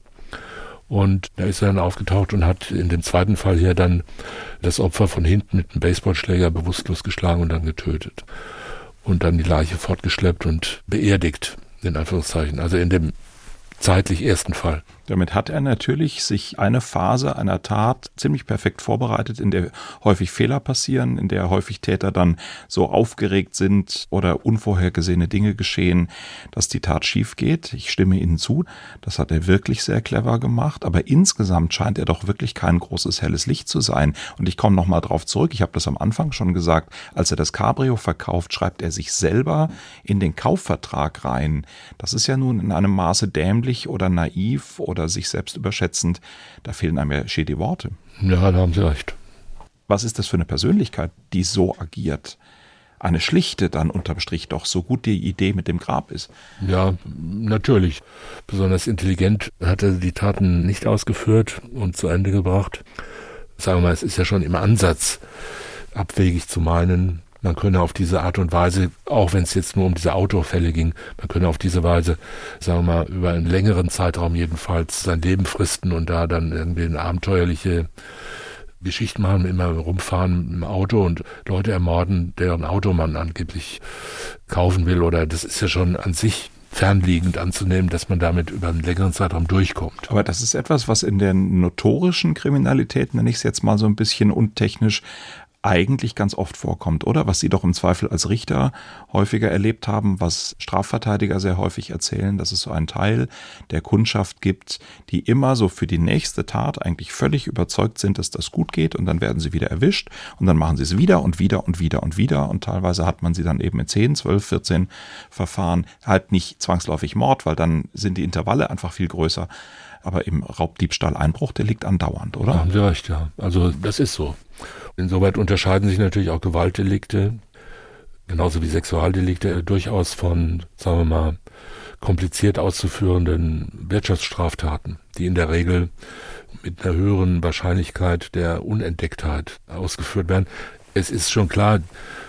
Und da ist er dann aufgetaucht und hat in dem zweiten Fall hier dann das Opfer von hinten mit einem Baseballschläger bewusstlos geschlagen und dann getötet. Und dann die Leiche fortgeschleppt und beerdigt, in Anführungszeichen. Also in dem zeitlich ersten Fall. Damit hat er natürlich sich eine Phase einer Tat ziemlich perfekt vorbereitet, in der häufig Fehler passieren, in der häufig Täter dann so aufgeregt sind oder unvorhergesehene Dinge geschehen, dass die Tat schief geht. Ich stimme Ihnen zu, das hat er wirklich sehr clever gemacht, aber insgesamt scheint er doch wirklich kein großes helles Licht zu sein. Und ich komme nochmal drauf zurück, ich habe das am Anfang schon gesagt, als er das Cabrio verkauft, schreibt er sich selber in den Kaufvertrag rein. Das ist ja nun in einem Maße dämlich oder naiv oder sich selbst überschätzend, da fehlen einem ja schier die Worte. Ja, da haben Sie recht. Was ist das für eine Persönlichkeit, die so agiert? Eine schlichte dann unterm Strich doch, so gut die Idee mit dem Grab ist. Ja, natürlich. Besonders intelligent hat er die Taten nicht ausgeführt und zu Ende gebracht. Sagen wir mal, es ist ja schon im Ansatz abwegig zu meinen, man könne auf diese Art und Weise, auch wenn es jetzt nur um diese Autofälle ging, man könne auf diese Weise, sagen wir mal, über einen längeren Zeitraum jedenfalls sein Leben fristen und da dann irgendwie eine abenteuerliche Geschichten machen, immer rumfahren im Auto und Leute ermorden, deren Auto man angeblich kaufen will. Oder das ist ja schon an sich fernliegend anzunehmen, dass man damit über einen längeren Zeitraum durchkommt. Aber das ist etwas, was in der notorischen Kriminalität, nenne ich es jetzt mal so ein bisschen untechnisch, eigentlich ganz oft vorkommt, oder? Was Sie doch im Zweifel als Richter häufiger erlebt haben, was Strafverteidiger sehr häufig erzählen, dass es so einen Teil der Kundschaft gibt, die immer so für die nächste Tat eigentlich völlig überzeugt sind, dass das gut geht und dann werden sie wieder erwischt und dann machen sie es wieder und wieder und wieder und wieder und teilweise hat man sie dann eben in 10, 12, 14 Verfahren, halt nicht zwangsläufig Mord, weil dann sind die Intervalle einfach viel größer, aber im Raubdiebstahl, Einbruch, der liegt andauernd, oder? Da haben Sie recht, ja. Also das ist so. Insoweit unterscheiden sich natürlich auch Gewaltdelikte, genauso wie Sexualdelikte, durchaus von, sagen wir mal, kompliziert auszuführenden Wirtschaftsstraftaten, die in der Regel mit einer höheren Wahrscheinlichkeit der Unentdecktheit ausgeführt werden. Es ist schon klar,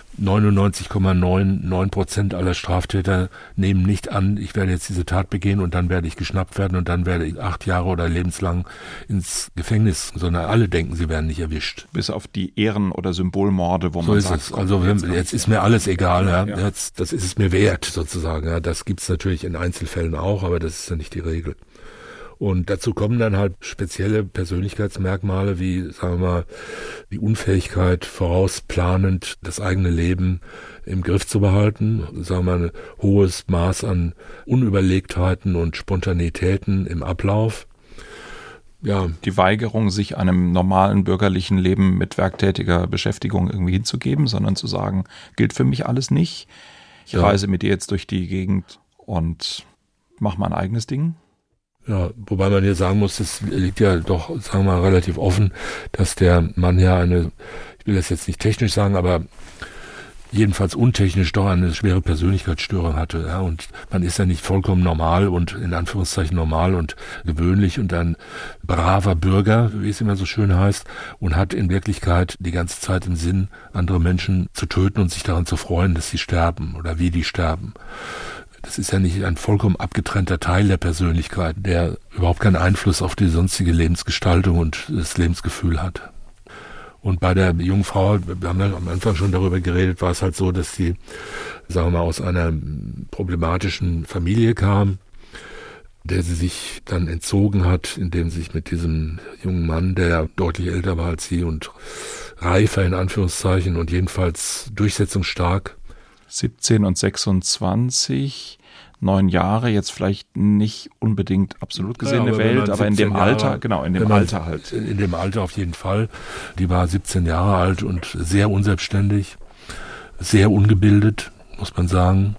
99,99% aller Straftäter nehmen nicht an, ich werde jetzt diese Tat begehen und dann werde ich geschnappt werden und dann werde ich 8 Jahre oder lebenslang ins Gefängnis, sondern alle denken, sie werden nicht erwischt. Bis auf die Ehren- oder Symbolmorde, wo so man sagt, sagt, also jetzt ist mir alles egal, ja. Ja. Das ist es mir wert sozusagen. Ja. Das gibt's natürlich in Einzelfällen auch, aber das ist ja nicht die Regel. Und dazu kommen dann halt spezielle Persönlichkeitsmerkmale wie, sagen wir mal, die Unfähigkeit, vorausplanend das eigene Leben im Griff zu behalten. Sagen wir mal, ein hohes Maß an Unüberlegtheiten und Spontanitäten im Ablauf. Ja. Die Weigerung, sich einem normalen bürgerlichen Leben mit werktätiger Beschäftigung irgendwie hinzugeben, sondern zu sagen, gilt für mich alles nicht. Ich reise mit dir jetzt durch die Gegend und mache mein eigenes Ding. Ja, wobei man hier sagen muss, es liegt ja doch, sagen wir mal, relativ offen, dass der Mann ja ich will das jetzt nicht technisch sagen, aber jedenfalls untechnisch doch eine schwere Persönlichkeitsstörung hatte. Ja, und man ist ja nicht vollkommen normal und in Anführungszeichen normal und gewöhnlich und ein braver Bürger, wie es immer so schön heißt, und hat in Wirklichkeit die ganze Zeit im Sinn, andere Menschen zu töten und sich daran zu freuen, dass sie sterben oder wie die sterben. Das ist ja nicht ein vollkommen abgetrennter Teil der Persönlichkeit, der überhaupt keinen Einfluss auf die sonstige Lebensgestaltung und das Lebensgefühl hat. Und bei der jungen Frau, wir haben ja am Anfang schon darüber geredet, war es halt so, dass sie, sagen wir mal, aus einer problematischen Familie kam, der sie sich dann entzogen hat, indem sie sich mit diesem jungen Mann, der deutlich älter war als sie und reifer in Anführungszeichen und jedenfalls durchsetzungsstark, 17 und 26, 9 Jahre, jetzt vielleicht nicht unbedingt absolut gesehene Welt, aber in dem Alter, Alter halt. In dem Alter auf jeden Fall. Die war 17 Jahre alt und sehr unselbstständig, sehr ungebildet, muss man sagen.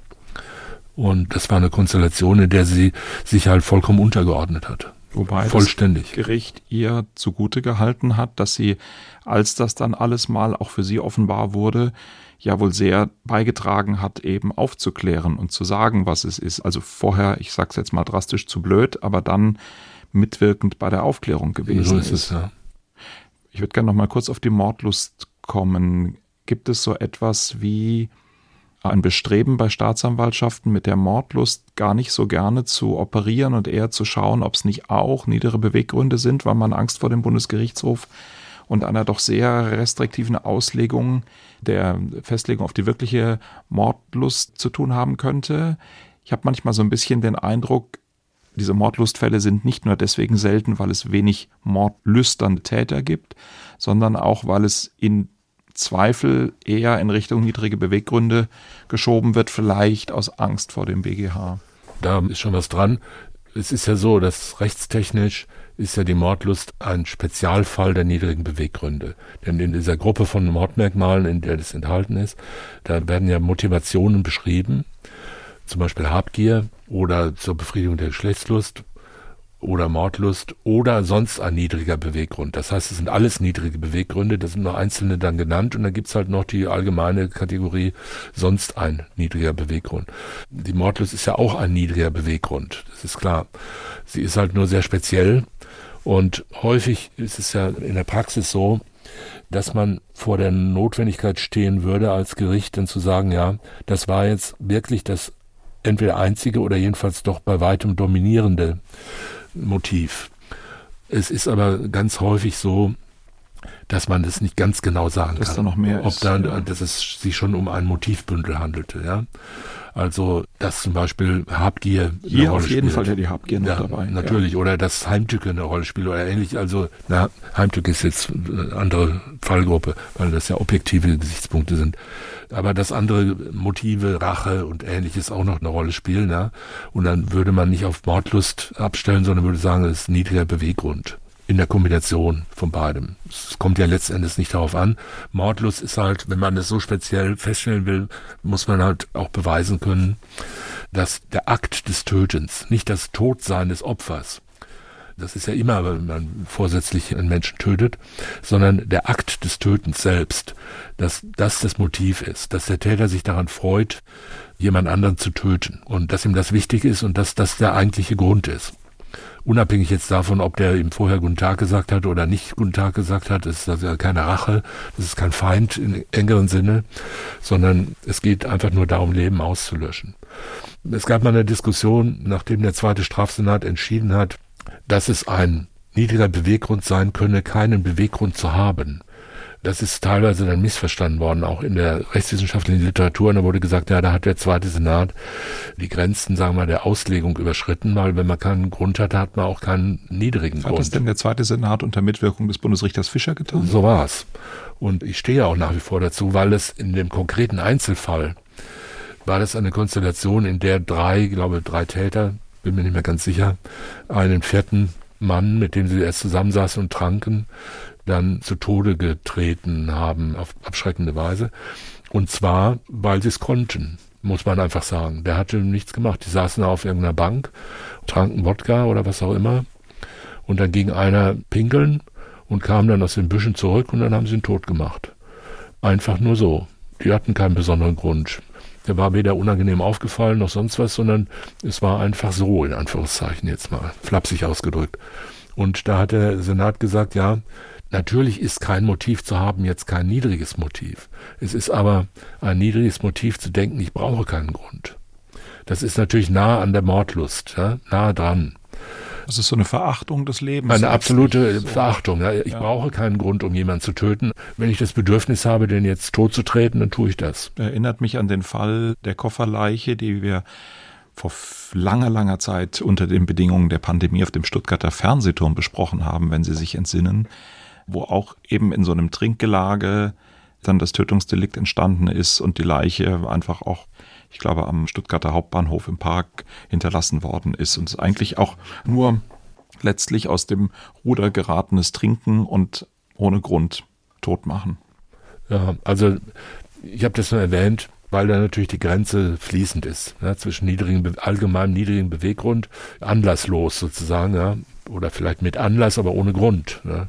Und das war eine Konstellation, in der sie sich halt vollkommen untergeordnet hat. Wobei vollständig. Das Gericht ihr zugute gehalten hat, dass sie, als das dann alles mal auch für sie offenbar wurde, ja wohl sehr beigetragen hat, eben aufzuklären und zu sagen, was es ist. Also vorher, ich sag's jetzt mal drastisch, zu blöd, aber dann mitwirkend bei der Aufklärung gewesen ist. Ja. Ich würde gerne noch mal kurz auf die Mordlust kommen. Gibt es so etwas wie ein Bestreben bei Staatsanwaltschaften, mit der Mordlust gar nicht so gerne zu operieren und eher zu schauen, ob es nicht auch niedere Beweggründe sind, weil man Angst vor dem Bundesgerichtshof und einer doch sehr restriktiven Auslegung der Festlegung auf die wirkliche Mordlust zu tun haben könnte? Ich habe manchmal so ein bisschen den Eindruck, diese Mordlustfälle sind nicht nur deswegen selten, weil es wenig mordlüsterne Täter gibt, sondern auch, weil es in Zweifel eher in Richtung niedrige Beweggründe geschoben wird, vielleicht aus Angst vor dem BGH. Da ist schon was dran. Es ist ja so, dass rechtstechnisch ist ja die Mordlust ein Spezialfall der niedrigen Beweggründe. Denn in dieser Gruppe von Mordmerkmalen, in der das enthalten ist, da werden ja Motivationen beschrieben, zum Beispiel Habgier oder zur Befriedigung der Geschlechtslust oder Mordlust oder sonst ein niedriger Beweggrund. Das heißt, es sind alles niedrige Beweggründe, da sind noch einzelne dann genannt und dann gibt's halt noch die allgemeine Kategorie sonst ein niedriger Beweggrund. Die Mordlust ist ja auch ein niedriger Beweggrund, das ist klar. Sie ist halt nur sehr speziell und häufig ist es ja in der Praxis so, dass man vor der Notwendigkeit stehen würde, als Gericht dann zu sagen, ja, das war jetzt wirklich das entweder einzige oder jedenfalls doch bei weitem dominierende Motiv. Es ist aber ganz häufig so, dass man das nicht ganz genau sagen kann, da noch mehr ob dass es sich schon um ein Motivbündel handelte. Ja? Also, dass zum Beispiel Habgier hier auf jeden Fall ja die Habgier noch dabei. Natürlich, oder dass Heimtücke eine Rolle spielt oder ähnlich. Also, Heimtücke ist jetzt eine andere Fallgruppe, weil das ja objektive Gesichtspunkte sind. Aber dass andere Motive, Rache und Ähnliches auch noch eine Rolle spielen, ja. Und dann würde man nicht auf Mordlust abstellen, sondern würde sagen, das ist ein niedriger Beweggrund. In der Kombination von beidem. Es kommt ja letztendlich nicht darauf an. Mordlust ist halt, wenn man das so speziell feststellen will, muss man halt auch beweisen können, dass der Akt des Tötens, nicht das Todsein des Opfers, das ist ja immer, wenn man vorsätzlich einen Menschen tötet, sondern der Akt des Tötens selbst, dass das Motiv ist, dass der Täter sich daran freut, jemand anderen zu töten und dass ihm das wichtig ist und dass das der eigentliche Grund ist. Unabhängig jetzt davon, ob der ihm vorher Guten Tag gesagt hat oder nicht Guten Tag gesagt hat, ist das ja keine Rache, das ist kein Feind im engeren Sinne, sondern es geht einfach nur darum, Leben auszulöschen. Es gab mal eine Diskussion, nachdem der zweite Strafsenat entschieden hat, dass es ein niedriger Beweggrund sein könne, keinen Beweggrund zu haben. Das ist teilweise dann missverstanden worden, auch in der rechtswissenschaftlichen Literatur. Und da wurde gesagt, ja, da hat der zweite Senat die Grenzen, sagen wir mal, der Auslegung überschritten, weil wenn man keinen Grund hat, hat man auch keinen niedrigen Grund. Hat das denn der zweite Senat unter Mitwirkung des Bundesrichters Fischer getan? So war's. Und ich stehe auch nach wie vor dazu, weil es in dem konkreten Einzelfall war das eine Konstellation, in der drei Täter, bin mir nicht mehr ganz sicher, einen vierten Mann, mit dem sie erst zusammensaßen und tranken, dann zu Tode getreten haben auf abschreckende Weise. Und zwar, weil sie es konnten, muss man einfach sagen. Der hatte nichts gemacht. Die saßen auf irgendeiner Bank, tranken Wodka oder was auch immer. Und dann ging einer pinkeln und kam dann aus den Büschen zurück und dann haben sie ihn tot gemacht. Einfach nur so. Die hatten keinen besonderen Grund. Der war weder unangenehm aufgefallen noch sonst was, sondern es war einfach so, in Anführungszeichen jetzt mal, flapsig ausgedrückt. Und da hat der Senat gesagt, ja, natürlich ist kein Motiv zu haben, jetzt kein niedriges Motiv. Es ist aber ein niedriges Motiv zu denken, ich brauche keinen Grund. Das ist natürlich nah an der Mordlust, ja, nahe dran. Das ist so eine Verachtung des Lebens. Eine absolute Verachtung. Ja. Ich brauche keinen Grund, um jemanden zu töten. Wenn ich das Bedürfnis habe, den jetzt tot zu treten, dann tue ich das. Erinnert mich an den Fall der Kofferleiche, die wir vor langer Zeit unter den Bedingungen der Pandemie auf dem Stuttgarter Fernsehturm besprochen haben, wenn Sie sich entsinnen, wo auch eben in so einem Trinkgelage dann das Tötungsdelikt entstanden ist und die Leiche einfach auch, ich glaube, am Stuttgarter Hauptbahnhof im Park hinterlassen worden ist und es eigentlich auch nur letztlich aus dem Ruder geratenes Trinken und ohne Grund tot machen. Ja, also ich habe das nur erwähnt, weil da natürlich die Grenze fließend ist, ja, zwischen allgemeinem niedrigen Beweggrund, anlasslos sozusagen, ja, oder vielleicht mit Anlass, aber ohne Grund. Ja.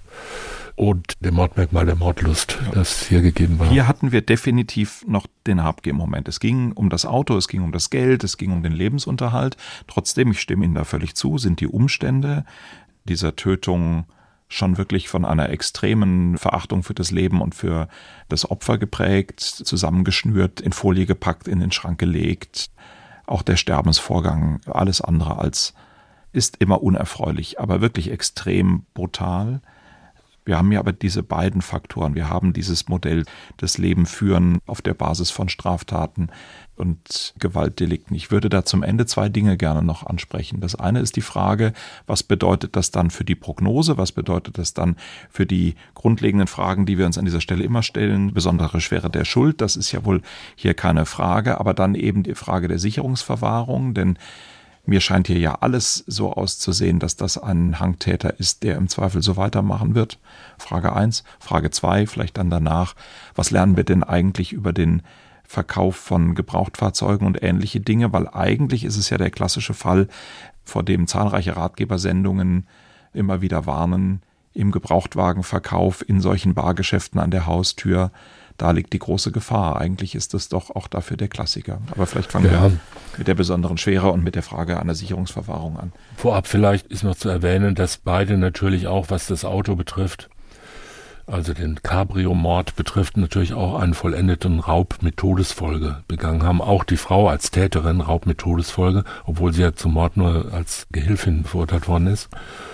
Und dem Mordmerkmal der Mordlust, das hier gegeben war. Hier hatten wir definitiv noch den Habgier-Moment. Es ging um das Auto, es ging um das Geld, es ging um den Lebensunterhalt. Trotzdem, ich stimme Ihnen da völlig zu, sind die Umstände dieser Tötung schon wirklich von einer extremen Verachtung für das Leben und für das Opfer geprägt, zusammengeschnürt, in Folie gepackt, in den Schrank gelegt. Auch der Sterbensvorgang, alles andere als, ist immer unerfreulich, aber wirklich extrem brutal. Wir haben ja aber diese beiden Faktoren. Wir haben dieses Modell des Leben führen auf der Basis von Straftaten und Gewaltdelikten. Ich würde da zum Ende 2 Dinge gerne noch ansprechen. Das eine ist die Frage, was bedeutet das dann für die Prognose? Was bedeutet das dann für die grundlegenden Fragen, die wir uns an dieser Stelle immer stellen? Besondere Schwere der Schuld, das ist ja wohl hier keine Frage. Aber dann eben die Frage der Sicherungsverwahrung, denn mir scheint hier ja alles so auszusehen, dass das ein Hangtäter ist, der im Zweifel so weitermachen wird. Frage 1. Frage 2, vielleicht dann danach. Was lernen wir denn eigentlich über den Verkauf von Gebrauchtfahrzeugen und ähnliche Dinge? Weil eigentlich ist es ja der klassische Fall, vor dem zahlreiche Ratgebersendungen immer wieder warnen, im Gebrauchtwagenverkauf, in solchen Bargeschäften an der Haustür. Da liegt die große Gefahr. Eigentlich ist das doch auch dafür der Klassiker. Aber vielleicht fangen wir mit der besonderen Schwere und mit der Frage einer Sicherungsverwahrung an. Vorab vielleicht ist noch zu erwähnen, dass beide natürlich auch, was das Auto betrifft, also den Cabrio-Mord betrifft, natürlich auch einen vollendeten Raub mit Todesfolge begangen haben. Auch die Frau als Täterin Raub mit Todesfolge, obwohl sie ja zum Mord nur als Gehilfin verurteilt worden ist.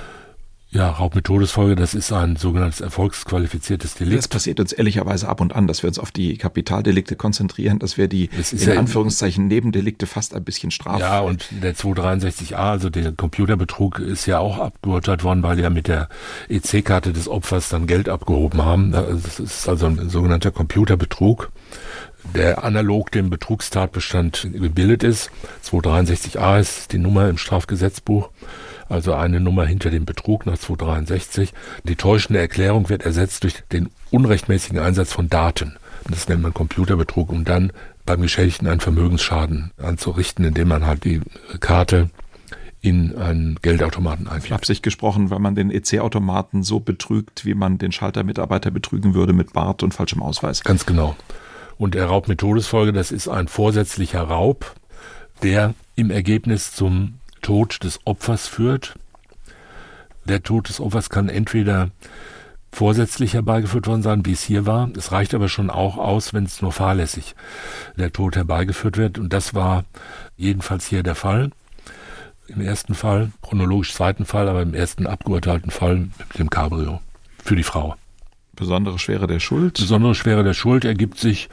Ja, Raub mit Todesfolge, das ist ein sogenanntes erfolgsqualifiziertes Delikt. Das passiert uns ehrlicherweise ab und an, dass wir uns auf die Kapitaldelikte konzentrieren, dass wir die in Anführungszeichen Nebendelikte fast ein bisschen strafen. Ja, und der 263a, also der Computerbetrug, ist ja auch abgeurteilt worden, weil die ja mit der EC-Karte des Opfers dann Geld abgehoben haben. Das ist also ein sogenannter Computerbetrug, der analog dem Betrugstatbestand gebildet ist. 263a ist die Nummer im Strafgesetzbuch. Also eine Nummer hinter dem Betrug nach 263. Die täuschende Erklärung wird ersetzt durch den unrechtmäßigen Einsatz von Daten. Das nennt man Computerbetrug, um dann beim Geschädigten einen Vermögensschaden anzurichten, indem man halt die Karte in einen Geldautomaten eingibt. Flapsig gesprochen, weil man den EC-Automaten so betrügt, wie man den Schaltermitarbeiter betrügen würde mit Bart und falschem Ausweis. Ganz genau. Und der Raub mit Todesfolge, das ist ein vorsätzlicher Raub, der im Ergebnis zum Tod des Opfers führt. Der Tod des Opfers kann entweder vorsätzlich herbeigeführt worden sein, wie es hier war. Es reicht aber schon auch aus, wenn es nur fahrlässig der Tod herbeigeführt wird. Und das war jedenfalls hier der Fall. Im ersten Fall, chronologisch zweiten Fall, aber im ersten abgeurteilten Fall mit dem Cabrio für die Frau. Besondere Schwere der Schuld? Besondere Schwere der Schuld ergibt sich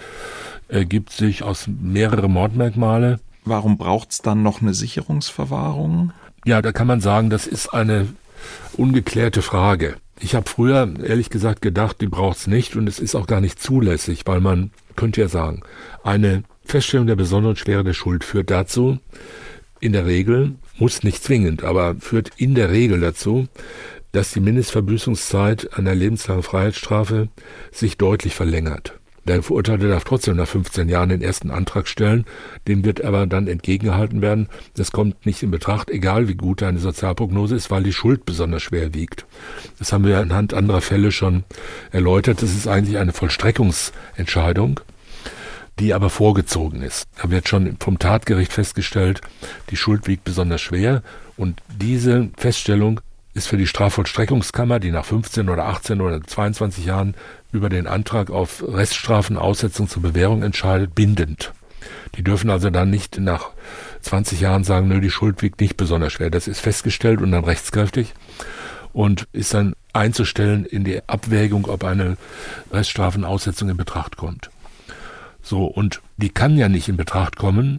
aus mehreren Mordmerkmale. Warum braucht es dann noch eine Sicherungsverwahrung? Ja, da kann man sagen, das ist eine ungeklärte Frage. Ich habe früher, ehrlich gesagt, gedacht, die braucht es nicht und es ist auch gar nicht zulässig, weil man könnte ja sagen, eine Feststellung der besonderen Schwere der Schuld führt dazu, in der Regel, muss nicht zwingend, aber führt in der Regel dazu, dass die Mindestverbüßungszeit einer lebenslangen Freiheitsstrafe sich deutlich verlängert. Der Verurteilte darf trotzdem nach 15 Jahren den ersten Antrag stellen, dem wird aber dann entgegengehalten werden, das kommt nicht in Betracht, egal wie gut eine Sozialprognose ist, weil die Schuld besonders schwer wiegt. Das haben wir anhand anderer Fälle schon erläutert, das ist eigentlich eine Vollstreckungsentscheidung, die aber vorgezogen ist. Da wird schon vom Tatgericht festgestellt, die Schuld wiegt besonders schwer und diese Feststellung ist für die Strafvollstreckungskammer, die nach 15 oder 18 oder 22 Jahren über den Antrag auf Reststrafenaussetzung zur Bewährung entscheidet, bindend. Die dürfen also dann nicht nach 20 Jahren sagen, nö, die Schuld wiegt nicht besonders schwer. Das ist festgestellt und dann rechtskräftig und ist dann einzustellen in die Abwägung, ob eine Reststrafenaussetzung in Betracht kommt. So, und die kann ja nicht in Betracht kommen,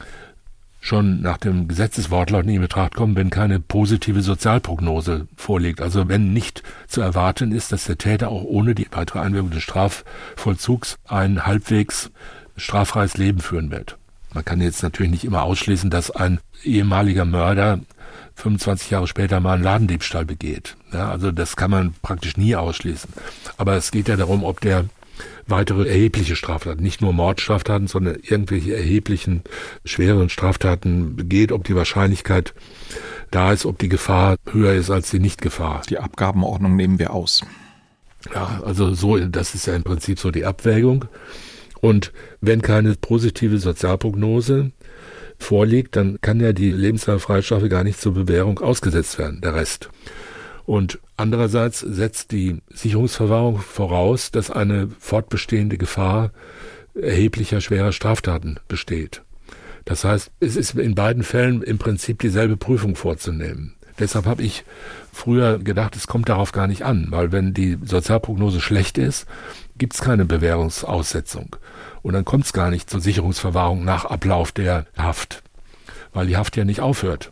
schon nach dem Gesetzeswortlaut nicht in Betracht kommen, wenn keine positive Sozialprognose vorliegt. Also wenn nicht zu erwarten ist, dass der Täter auch ohne die weitere Einwirkung des Strafvollzugs ein halbwegs straffreies Leben führen wird. Man kann jetzt natürlich nicht immer ausschließen, dass ein ehemaliger Mörder 25 Jahre später mal einen Ladendiebstahl begeht. Ja, also das kann man praktisch nie ausschließen. Aber es geht ja darum, ob der weitere erhebliche Straftaten, nicht nur Mordstraftaten, sondern irgendwelche erheblichen, schwereren Straftaten begeht, ob die Wahrscheinlichkeit da ist, ob die Gefahr höher ist als die Nicht-Gefahr. Die Abgabenordnung nehmen wir aus. Ja, also so, das ist ja im Prinzip so die Abwägung. Und wenn keine positive Sozialprognose vorliegt, dann kann ja die lebenslange Freiheitsstrafe gar nicht zur Bewährung ausgesetzt werden, der Rest. Und andererseits setzt die Sicherungsverwahrung voraus, dass eine fortbestehende Gefahr erheblicher schwerer Straftaten besteht. Das heißt, es ist in beiden Fällen im Prinzip dieselbe Prüfung vorzunehmen. Deshalb habe ich früher gedacht, es kommt darauf gar nicht an, weil wenn die Sozialprognose schlecht ist, gibt es keine Bewährungsaussetzung. Und dann kommt es gar nicht zur Sicherungsverwahrung nach Ablauf der Haft, weil die Haft ja nicht aufhört.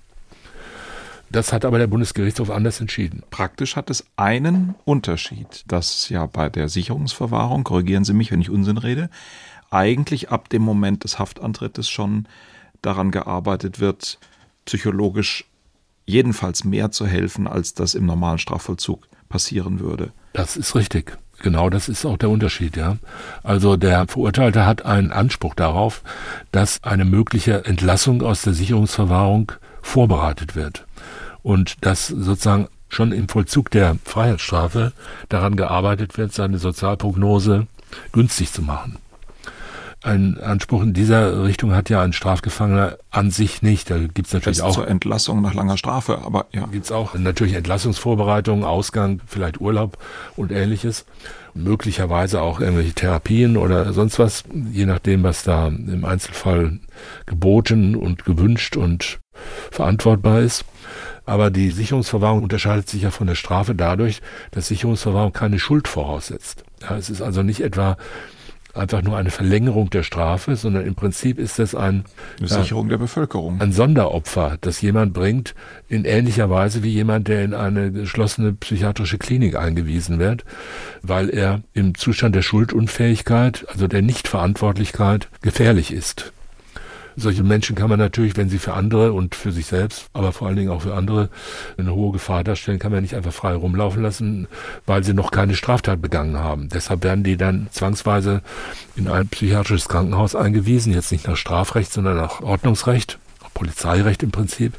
Das hat aber der Bundesgerichtshof anders entschieden. Praktisch hat es einen Unterschied, dass ja bei der Sicherungsverwahrung, korrigieren Sie mich, wenn ich Unsinn rede, eigentlich ab dem Moment des Haftantrittes schon daran gearbeitet wird, psychologisch jedenfalls mehr zu helfen, als das im normalen Strafvollzug passieren würde. Das ist richtig. Genau, das ist auch der Unterschied, ja. Also der Verurteilte hat einen Anspruch darauf, dass eine mögliche Entlassung aus der Sicherungsverwahrung vorbereitet wird. Und dass sozusagen schon im Vollzug der Freiheitsstrafe daran gearbeitet wird, seine Sozialprognose günstig zu machen. Ein Anspruch in dieser Richtung hat ja ein Strafgefangener an sich nicht. Da gibt's natürlich auch zur Entlassung nach langer Strafe, aber ja. Gibt's auch natürlich Entlassungsvorbereitungen, Ausgang, vielleicht Urlaub und Ähnliches. Möglicherweise auch irgendwelche Therapien oder sonst was, je nachdem, was da im Einzelfall geboten und gewünscht und verantwortbar ist. Aber die Sicherungsverwahrung unterscheidet sich ja von der Strafe dadurch, dass Sicherungsverwahrung keine Schuld voraussetzt. Ja, es ist also nicht etwa einfach nur eine Verlängerung der Strafe, sondern im Prinzip ist das eine Sicherung der Bevölkerung. Ein Sonderopfer, das jemand bringt, in ähnlicher Weise wie jemand, der in eine geschlossene psychiatrische Klinik eingewiesen wird, weil er im Zustand der Schuldunfähigkeit, also der Nichtverantwortlichkeit, gefährlich ist. Solche Menschen kann man natürlich, wenn sie für andere und für sich selbst, aber vor allen Dingen auch für andere eine hohe Gefahr darstellen, kann man nicht einfach frei rumlaufen lassen, weil sie noch keine Straftat begangen haben. Deshalb werden die dann zwangsweise in ein psychiatrisches Krankenhaus eingewiesen, jetzt nicht nach Strafrecht, sondern nach Ordnungsrecht, Polizeirecht im Prinzip.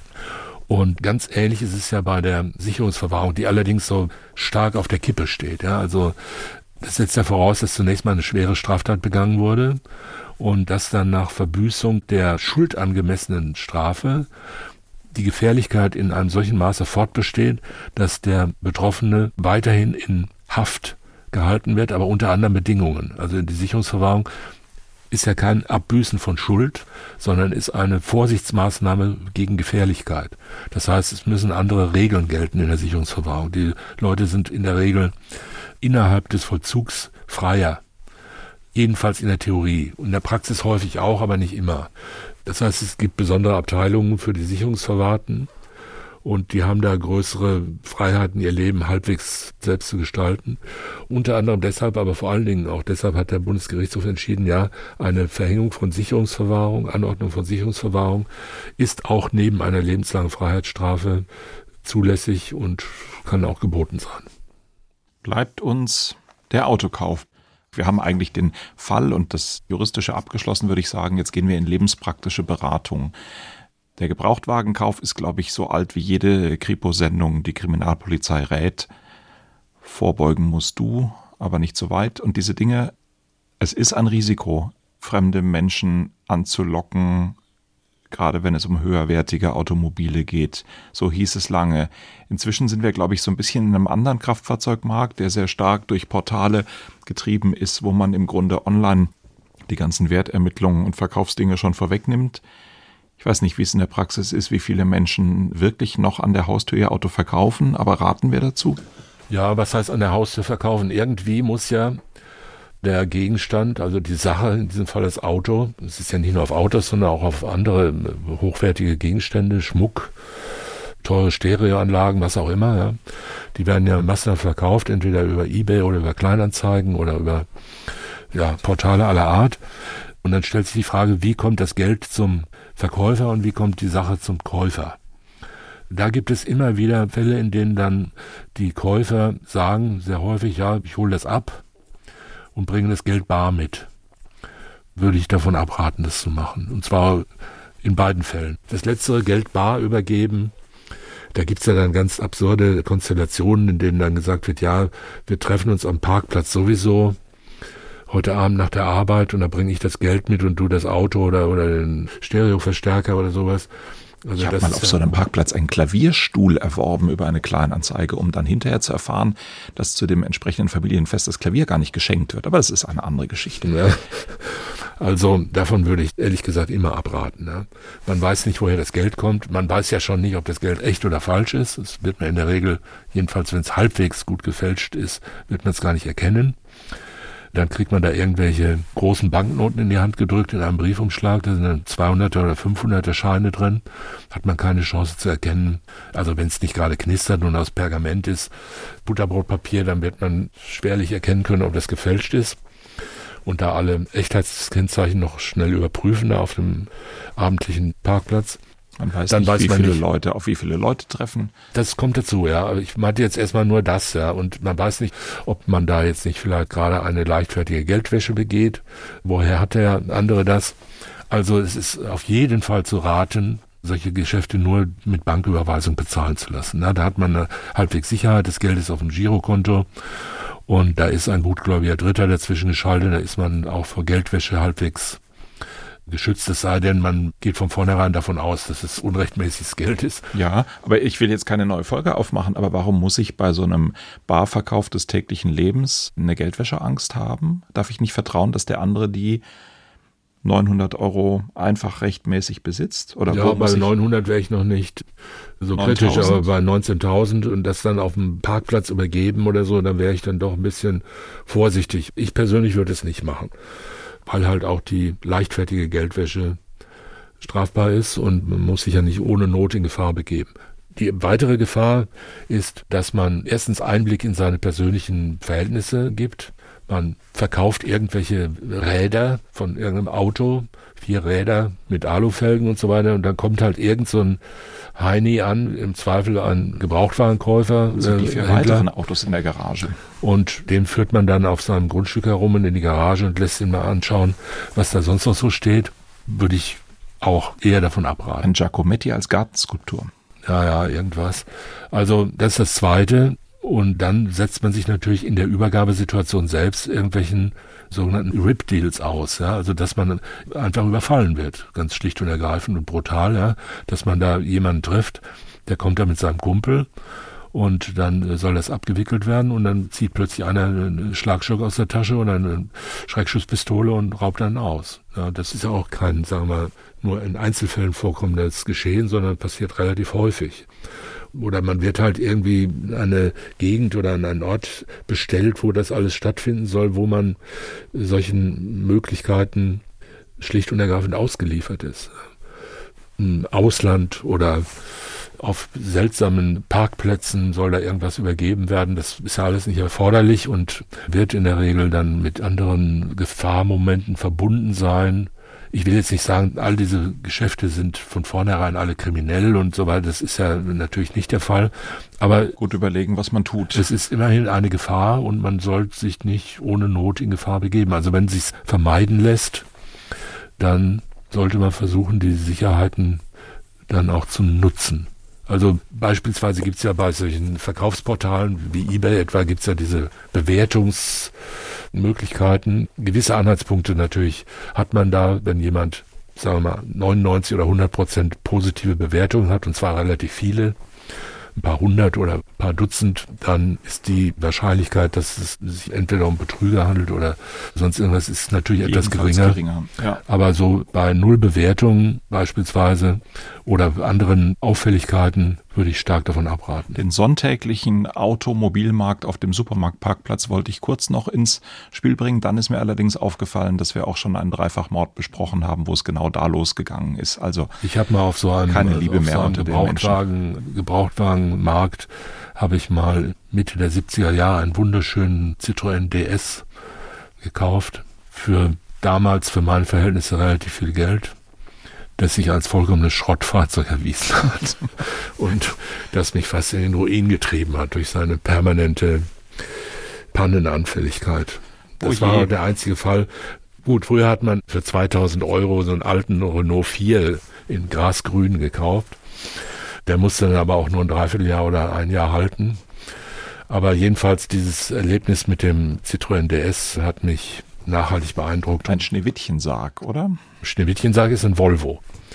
Und ganz ähnlich ist es ja bei der Sicherungsverwahrung, die allerdings so stark auf der Kippe steht. Ja, also das setzt ja voraus, dass zunächst mal eine schwere Straftat begangen wurde und dass dann nach Verbüßung der schuldangemessenen Strafe die Gefährlichkeit in einem solchen Maße fortbesteht, dass der Betroffene weiterhin in Haft gehalten wird, aber unter anderen Bedingungen. Also die Sicherungsverwahrung ist ja kein Abbüßen von Schuld, sondern ist eine Vorsichtsmaßnahme gegen Gefährlichkeit. Das heißt, es müssen andere Regeln gelten in der Sicherungsverwahrung. Die Leute sind in der Regel innerhalb des Vollzugs freier. Jedenfalls in der Theorie. Und in der Praxis häufig auch, aber nicht immer. Das heißt, es gibt besondere Abteilungen für die Sicherungsverwahrten und die haben da größere Freiheiten, ihr Leben halbwegs selbst zu gestalten. Unter anderem deshalb, aber vor allen Dingen auch deshalb hat der Bundesgerichtshof entschieden, ja, eine Verhängung von Sicherungsverwahrung, Anordnung von Sicherungsverwahrung ist auch neben einer lebenslangen Freiheitsstrafe zulässig und kann auch geboten sein. Bleibt uns der Autokauf. Wir haben eigentlich den Fall und das Juristische abgeschlossen, würde ich sagen. Jetzt gehen wir in lebenspraktische Beratung. Der Gebrauchtwagenkauf ist, glaube ich, so alt wie jede Kripo-Sendung, die Kriminalpolizei rät. Vorbeugen musst du, aber nicht so weit. Und diese Dinge, es ist ein Risiko, fremde Menschen anzulocken, gerade wenn es um höherwertige Automobile geht. So hieß es lange. Inzwischen sind wir, glaube ich, so ein bisschen in einem anderen Kraftfahrzeugmarkt, der sehr stark durch Portale getrieben ist, wo man im Grunde online die ganzen Wertermittlungen und Verkaufsdinge schon vorwegnimmt. Ich weiß nicht, wie es in der Praxis ist, wie viele Menschen wirklich noch an der Haustür ihr Auto verkaufen, aber raten wir dazu? Ja, was heißt an der Haustür verkaufen? Irgendwie muss ja der Gegenstand, also die Sache, in diesem Fall das Auto, es ist ja nicht nur auf Autos, sondern auch auf andere hochwertige Gegenstände, Schmuck, teure Stereoanlagen, was auch immer, ja. Die werden ja massenhaft verkauft, entweder über eBay oder über Kleinanzeigen oder über Portale aller Art. Und dann stellt sich die Frage, wie kommt das Geld zum Verkäufer und wie kommt die Sache zum Käufer? Da gibt es immer wieder Fälle, in denen dann die Käufer sagen, sehr häufig, ja, ich hole das ab und bringen das Geld bar mit. Würde ich davon abraten, das zu machen. Und zwar in beiden Fällen. Das letztere Geld bar übergeben, da gibt's ja dann ganz absurde Konstellationen, in denen dann gesagt wird, ja, wir treffen uns am Parkplatz sowieso heute Abend nach der Arbeit und da bringe ich das Geld mit und du das Auto oder den Stereoverstärker oder sowas. Also ich habe mal auf so einem Parkplatz einen Klavierstuhl erworben über eine Kleinanzeige, um dann hinterher zu erfahren, dass zu dem entsprechenden Familienfest das Klavier gar nicht geschenkt wird. Aber das ist eine andere Geschichte. Ja. Also davon würde ich ehrlich gesagt immer abraten. Ne? Man weiß nicht, woher das Geld kommt. Man weiß ja schon nicht, ob das Geld echt oder falsch ist. Das wird man in der Regel, jedenfalls wenn es halbwegs gut gefälscht ist, wird man es gar nicht erkennen. Dann kriegt man da irgendwelche großen Banknoten in die Hand gedrückt in einem Briefumschlag. Da sind dann 200er oder 500er Scheine drin. Hat man keine Chance zu erkennen. Also wenn es nicht gerade knistert und aus Pergament ist, Butterbrotpapier, dann wird man schwerlich erkennen können, ob das gefälscht ist. Und da alle Echtheitskennzeichen noch schnell überprüfen da auf dem abendlichen Parkplatz. Man weiß nicht, auf wie viele Leute treffen. Das kommt dazu, ja. Aber ich meinte jetzt erstmal nur das, ja. Und man weiß nicht, ob man da jetzt nicht vielleicht gerade eine leichtfertige Geldwäsche begeht. Woher hat der andere das? Also es ist auf jeden Fall zu raten, solche Geschäfte nur mit Banküberweisung bezahlen zu lassen. Na, da hat man eine halbwegs Sicherheit, das Geld ist auf dem Girokonto und da ist ein gutgläubiger Dritter dazwischen geschaltet, da ist man auch vor Geldwäsche halbwegs geschützt, es sei denn, man geht von vornherein davon aus, dass es unrechtmäßiges Geld ist. Ja, aber ich will jetzt keine neue Folge aufmachen, aber warum muss ich bei so einem Barverkauf des täglichen Lebens eine Geldwäscheangst haben? Darf ich nicht vertrauen, dass der andere die 900 € einfach rechtmäßig besitzt? Oder ja, bei 900 wäre ich noch nicht so kritisch, aber bei 19.000 und das dann auf dem Parkplatz übergeben oder so, dann wäre ich dann doch ein bisschen vorsichtig. Ich persönlich würde es nicht machen, weil halt auch die leichtfertige Geldwäsche strafbar ist und man muss sich ja nicht ohne Not in Gefahr begeben. Die weitere Gefahr ist, dass man erstens Einblick in seine persönlichen Verhältnisse gibt. Man verkauft irgendwelche Räder von irgendeinem Auto, 4 Räder mit Alufelgen und so weiter und dann kommt halt irgend so ein Heini an, im Zweifel ein Gebrauchtwarenkäufer. Also die 4 weiteren Autos in der Garage. Und den führt man dann auf seinem Grundstück herum und in die Garage und lässt ihn mal anschauen, was da sonst noch so steht. Würde ich auch eher davon abraten. Ein Giacometti als Gartenskulptur. Ja, irgendwas. Also das ist das Zweite. Und dann setzt man sich natürlich in der Übergabesituation selbst irgendwelchen sogenannten RIP-Deals aus, ja, also dass man einfach überfallen wird, ganz schlicht und ergreifend und brutal, ja, dass man da jemanden trifft, der kommt da mit seinem Kumpel und dann soll das abgewickelt werden und dann zieht plötzlich einer einen Schlagstock aus der Tasche oder eine Schreckschusspistole und raubt dann aus. Ja, das ist ja auch kein, sagen wir mal, nur in Einzelfällen vorkommendes Geschehen, sondern passiert relativ häufig. Oder man wird halt irgendwie eine Gegend oder an einen Ort bestellt, wo das alles stattfinden soll, wo man solchen Möglichkeiten schlicht und ergreifend ausgeliefert ist. Im Ausland oder auf seltsamen Parkplätzen soll da irgendwas übergeben werden. Das ist ja alles nicht erforderlich und wird in der Regel dann mit anderen Gefahrmomenten verbunden sein. Ich will jetzt nicht sagen, all diese Geschäfte sind von vornherein alle kriminell und so weiter. Das ist ja natürlich nicht der Fall. Aber gut überlegen, was man tut. Es ist immerhin eine Gefahr und man sollte sich nicht ohne Not in Gefahr begeben. Also wenn es sich vermeiden lässt, dann sollte man versuchen, die Sicherheiten dann auch zu nutzen. Also beispielsweise gibt es ja bei solchen Verkaufsportalen wie eBay etwa, gibt es ja diese Bewertungsmöglichkeiten. Gewisse Anhaltspunkte natürlich hat man da, wenn jemand, sagen wir mal, 99 oder 100% positive Bewertungen hat, und zwar relativ viele, ein paar hundert oder ein paar Dutzend, dann ist die Wahrscheinlichkeit, dass es sich entweder um Betrüger handelt oder sonst irgendwas, ist natürlich etwas geringer. Ja. Aber so bei 0 Bewertungen beispielsweise oder anderen Auffälligkeiten würde ich stark davon abraten. Den sonntäglichen Automobilmarkt auf dem Supermarktparkplatz wollte ich kurz noch ins Spiel bringen. Dann ist mir allerdings aufgefallen, dass wir auch schon einen Dreifachmord besprochen haben, wo es genau da losgegangen ist. Also ich habe mal auf so einem, keine Liebe mehr unter den Menschen. Gebrauchtwagenmarkt habe ich mal Mitte der 70er Jahre einen wunderschönen Citroën DS gekauft. Für damals, für meine Verhältnisse, relativ viel Geld, das sich als vollkommenes Schrottfahrzeug erwiesen hat und das mich fast in den Ruin getrieben hat durch seine permanente Pannenanfälligkeit. Das war der einzige Fall. Gut, früher hat man für 2.000 € so einen alten Renault 4 in Grasgrün gekauft. Der musste dann aber auch nur ein Dreivierteljahr oder ein Jahr halten. Aber jedenfalls dieses Erlebnis mit dem Citroën DS hat mich nachhaltig beeindruckt. Ein Schneewittchensarg, oder? Schneewittchensarg ist ein Volvo.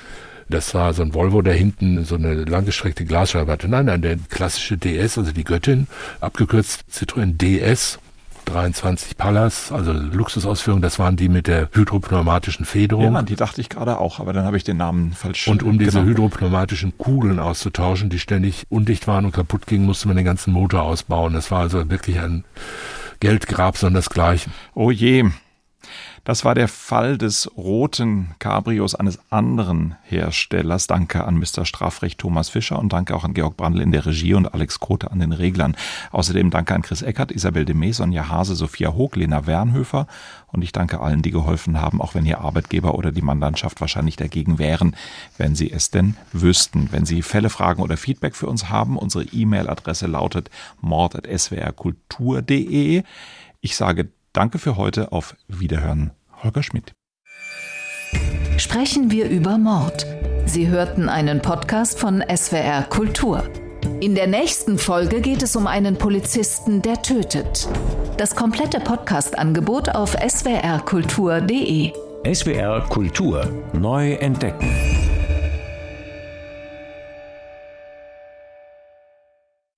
Das war so ein Volvo, der hinten so eine langgestreckte Glasscheibe hatte. Nein, der klassische DS, also die Göttin, abgekürzt Citroën DS, 23 Pallas, also Luxusausführung, das waren die mit der hydropneumatischen Federung. Ja, die dachte ich gerade auch, aber dann habe ich den Namen falsch. Und um diese hydropneumatischen Kugeln auszutauschen, die ständig undicht waren und kaputt gingen, musste man den ganzen Motor ausbauen. Das war also wirklich ein Geldgrab sondersgleichen. Oh je. Das war der Fall des roten Cabrios eines anderen Herstellers. Danke an Mr. Strafrecht Thomas Fischer und danke auch an Georg Brandl in der Regie und Alex Krote an den Reglern. Außerdem danke an Chris Eckert, Isabel Demey, Sonja Hase, Sophia Hoog, Lena Wernhöfer und ich danke allen, die geholfen haben, auch wenn Ihr Arbeitgeber oder die Mandantschaft wahrscheinlich dagegen wären, wenn Sie es denn wüssten. Wenn Sie Fälle, Fragen oder Feedback für uns haben, unsere E-Mail-Adresse lautet mord@swrkultur.de. Ich sage Danke für heute, auf Wiederhören. Holger Schmidt. Sprechen wir über Mord. Sie hörten einen Podcast von SWR Kultur. In der nächsten Folge geht es um einen Polizisten, der tötet. Das komplette Podcast-Angebot auf swrkultur.de. SWR Kultur neu entdecken.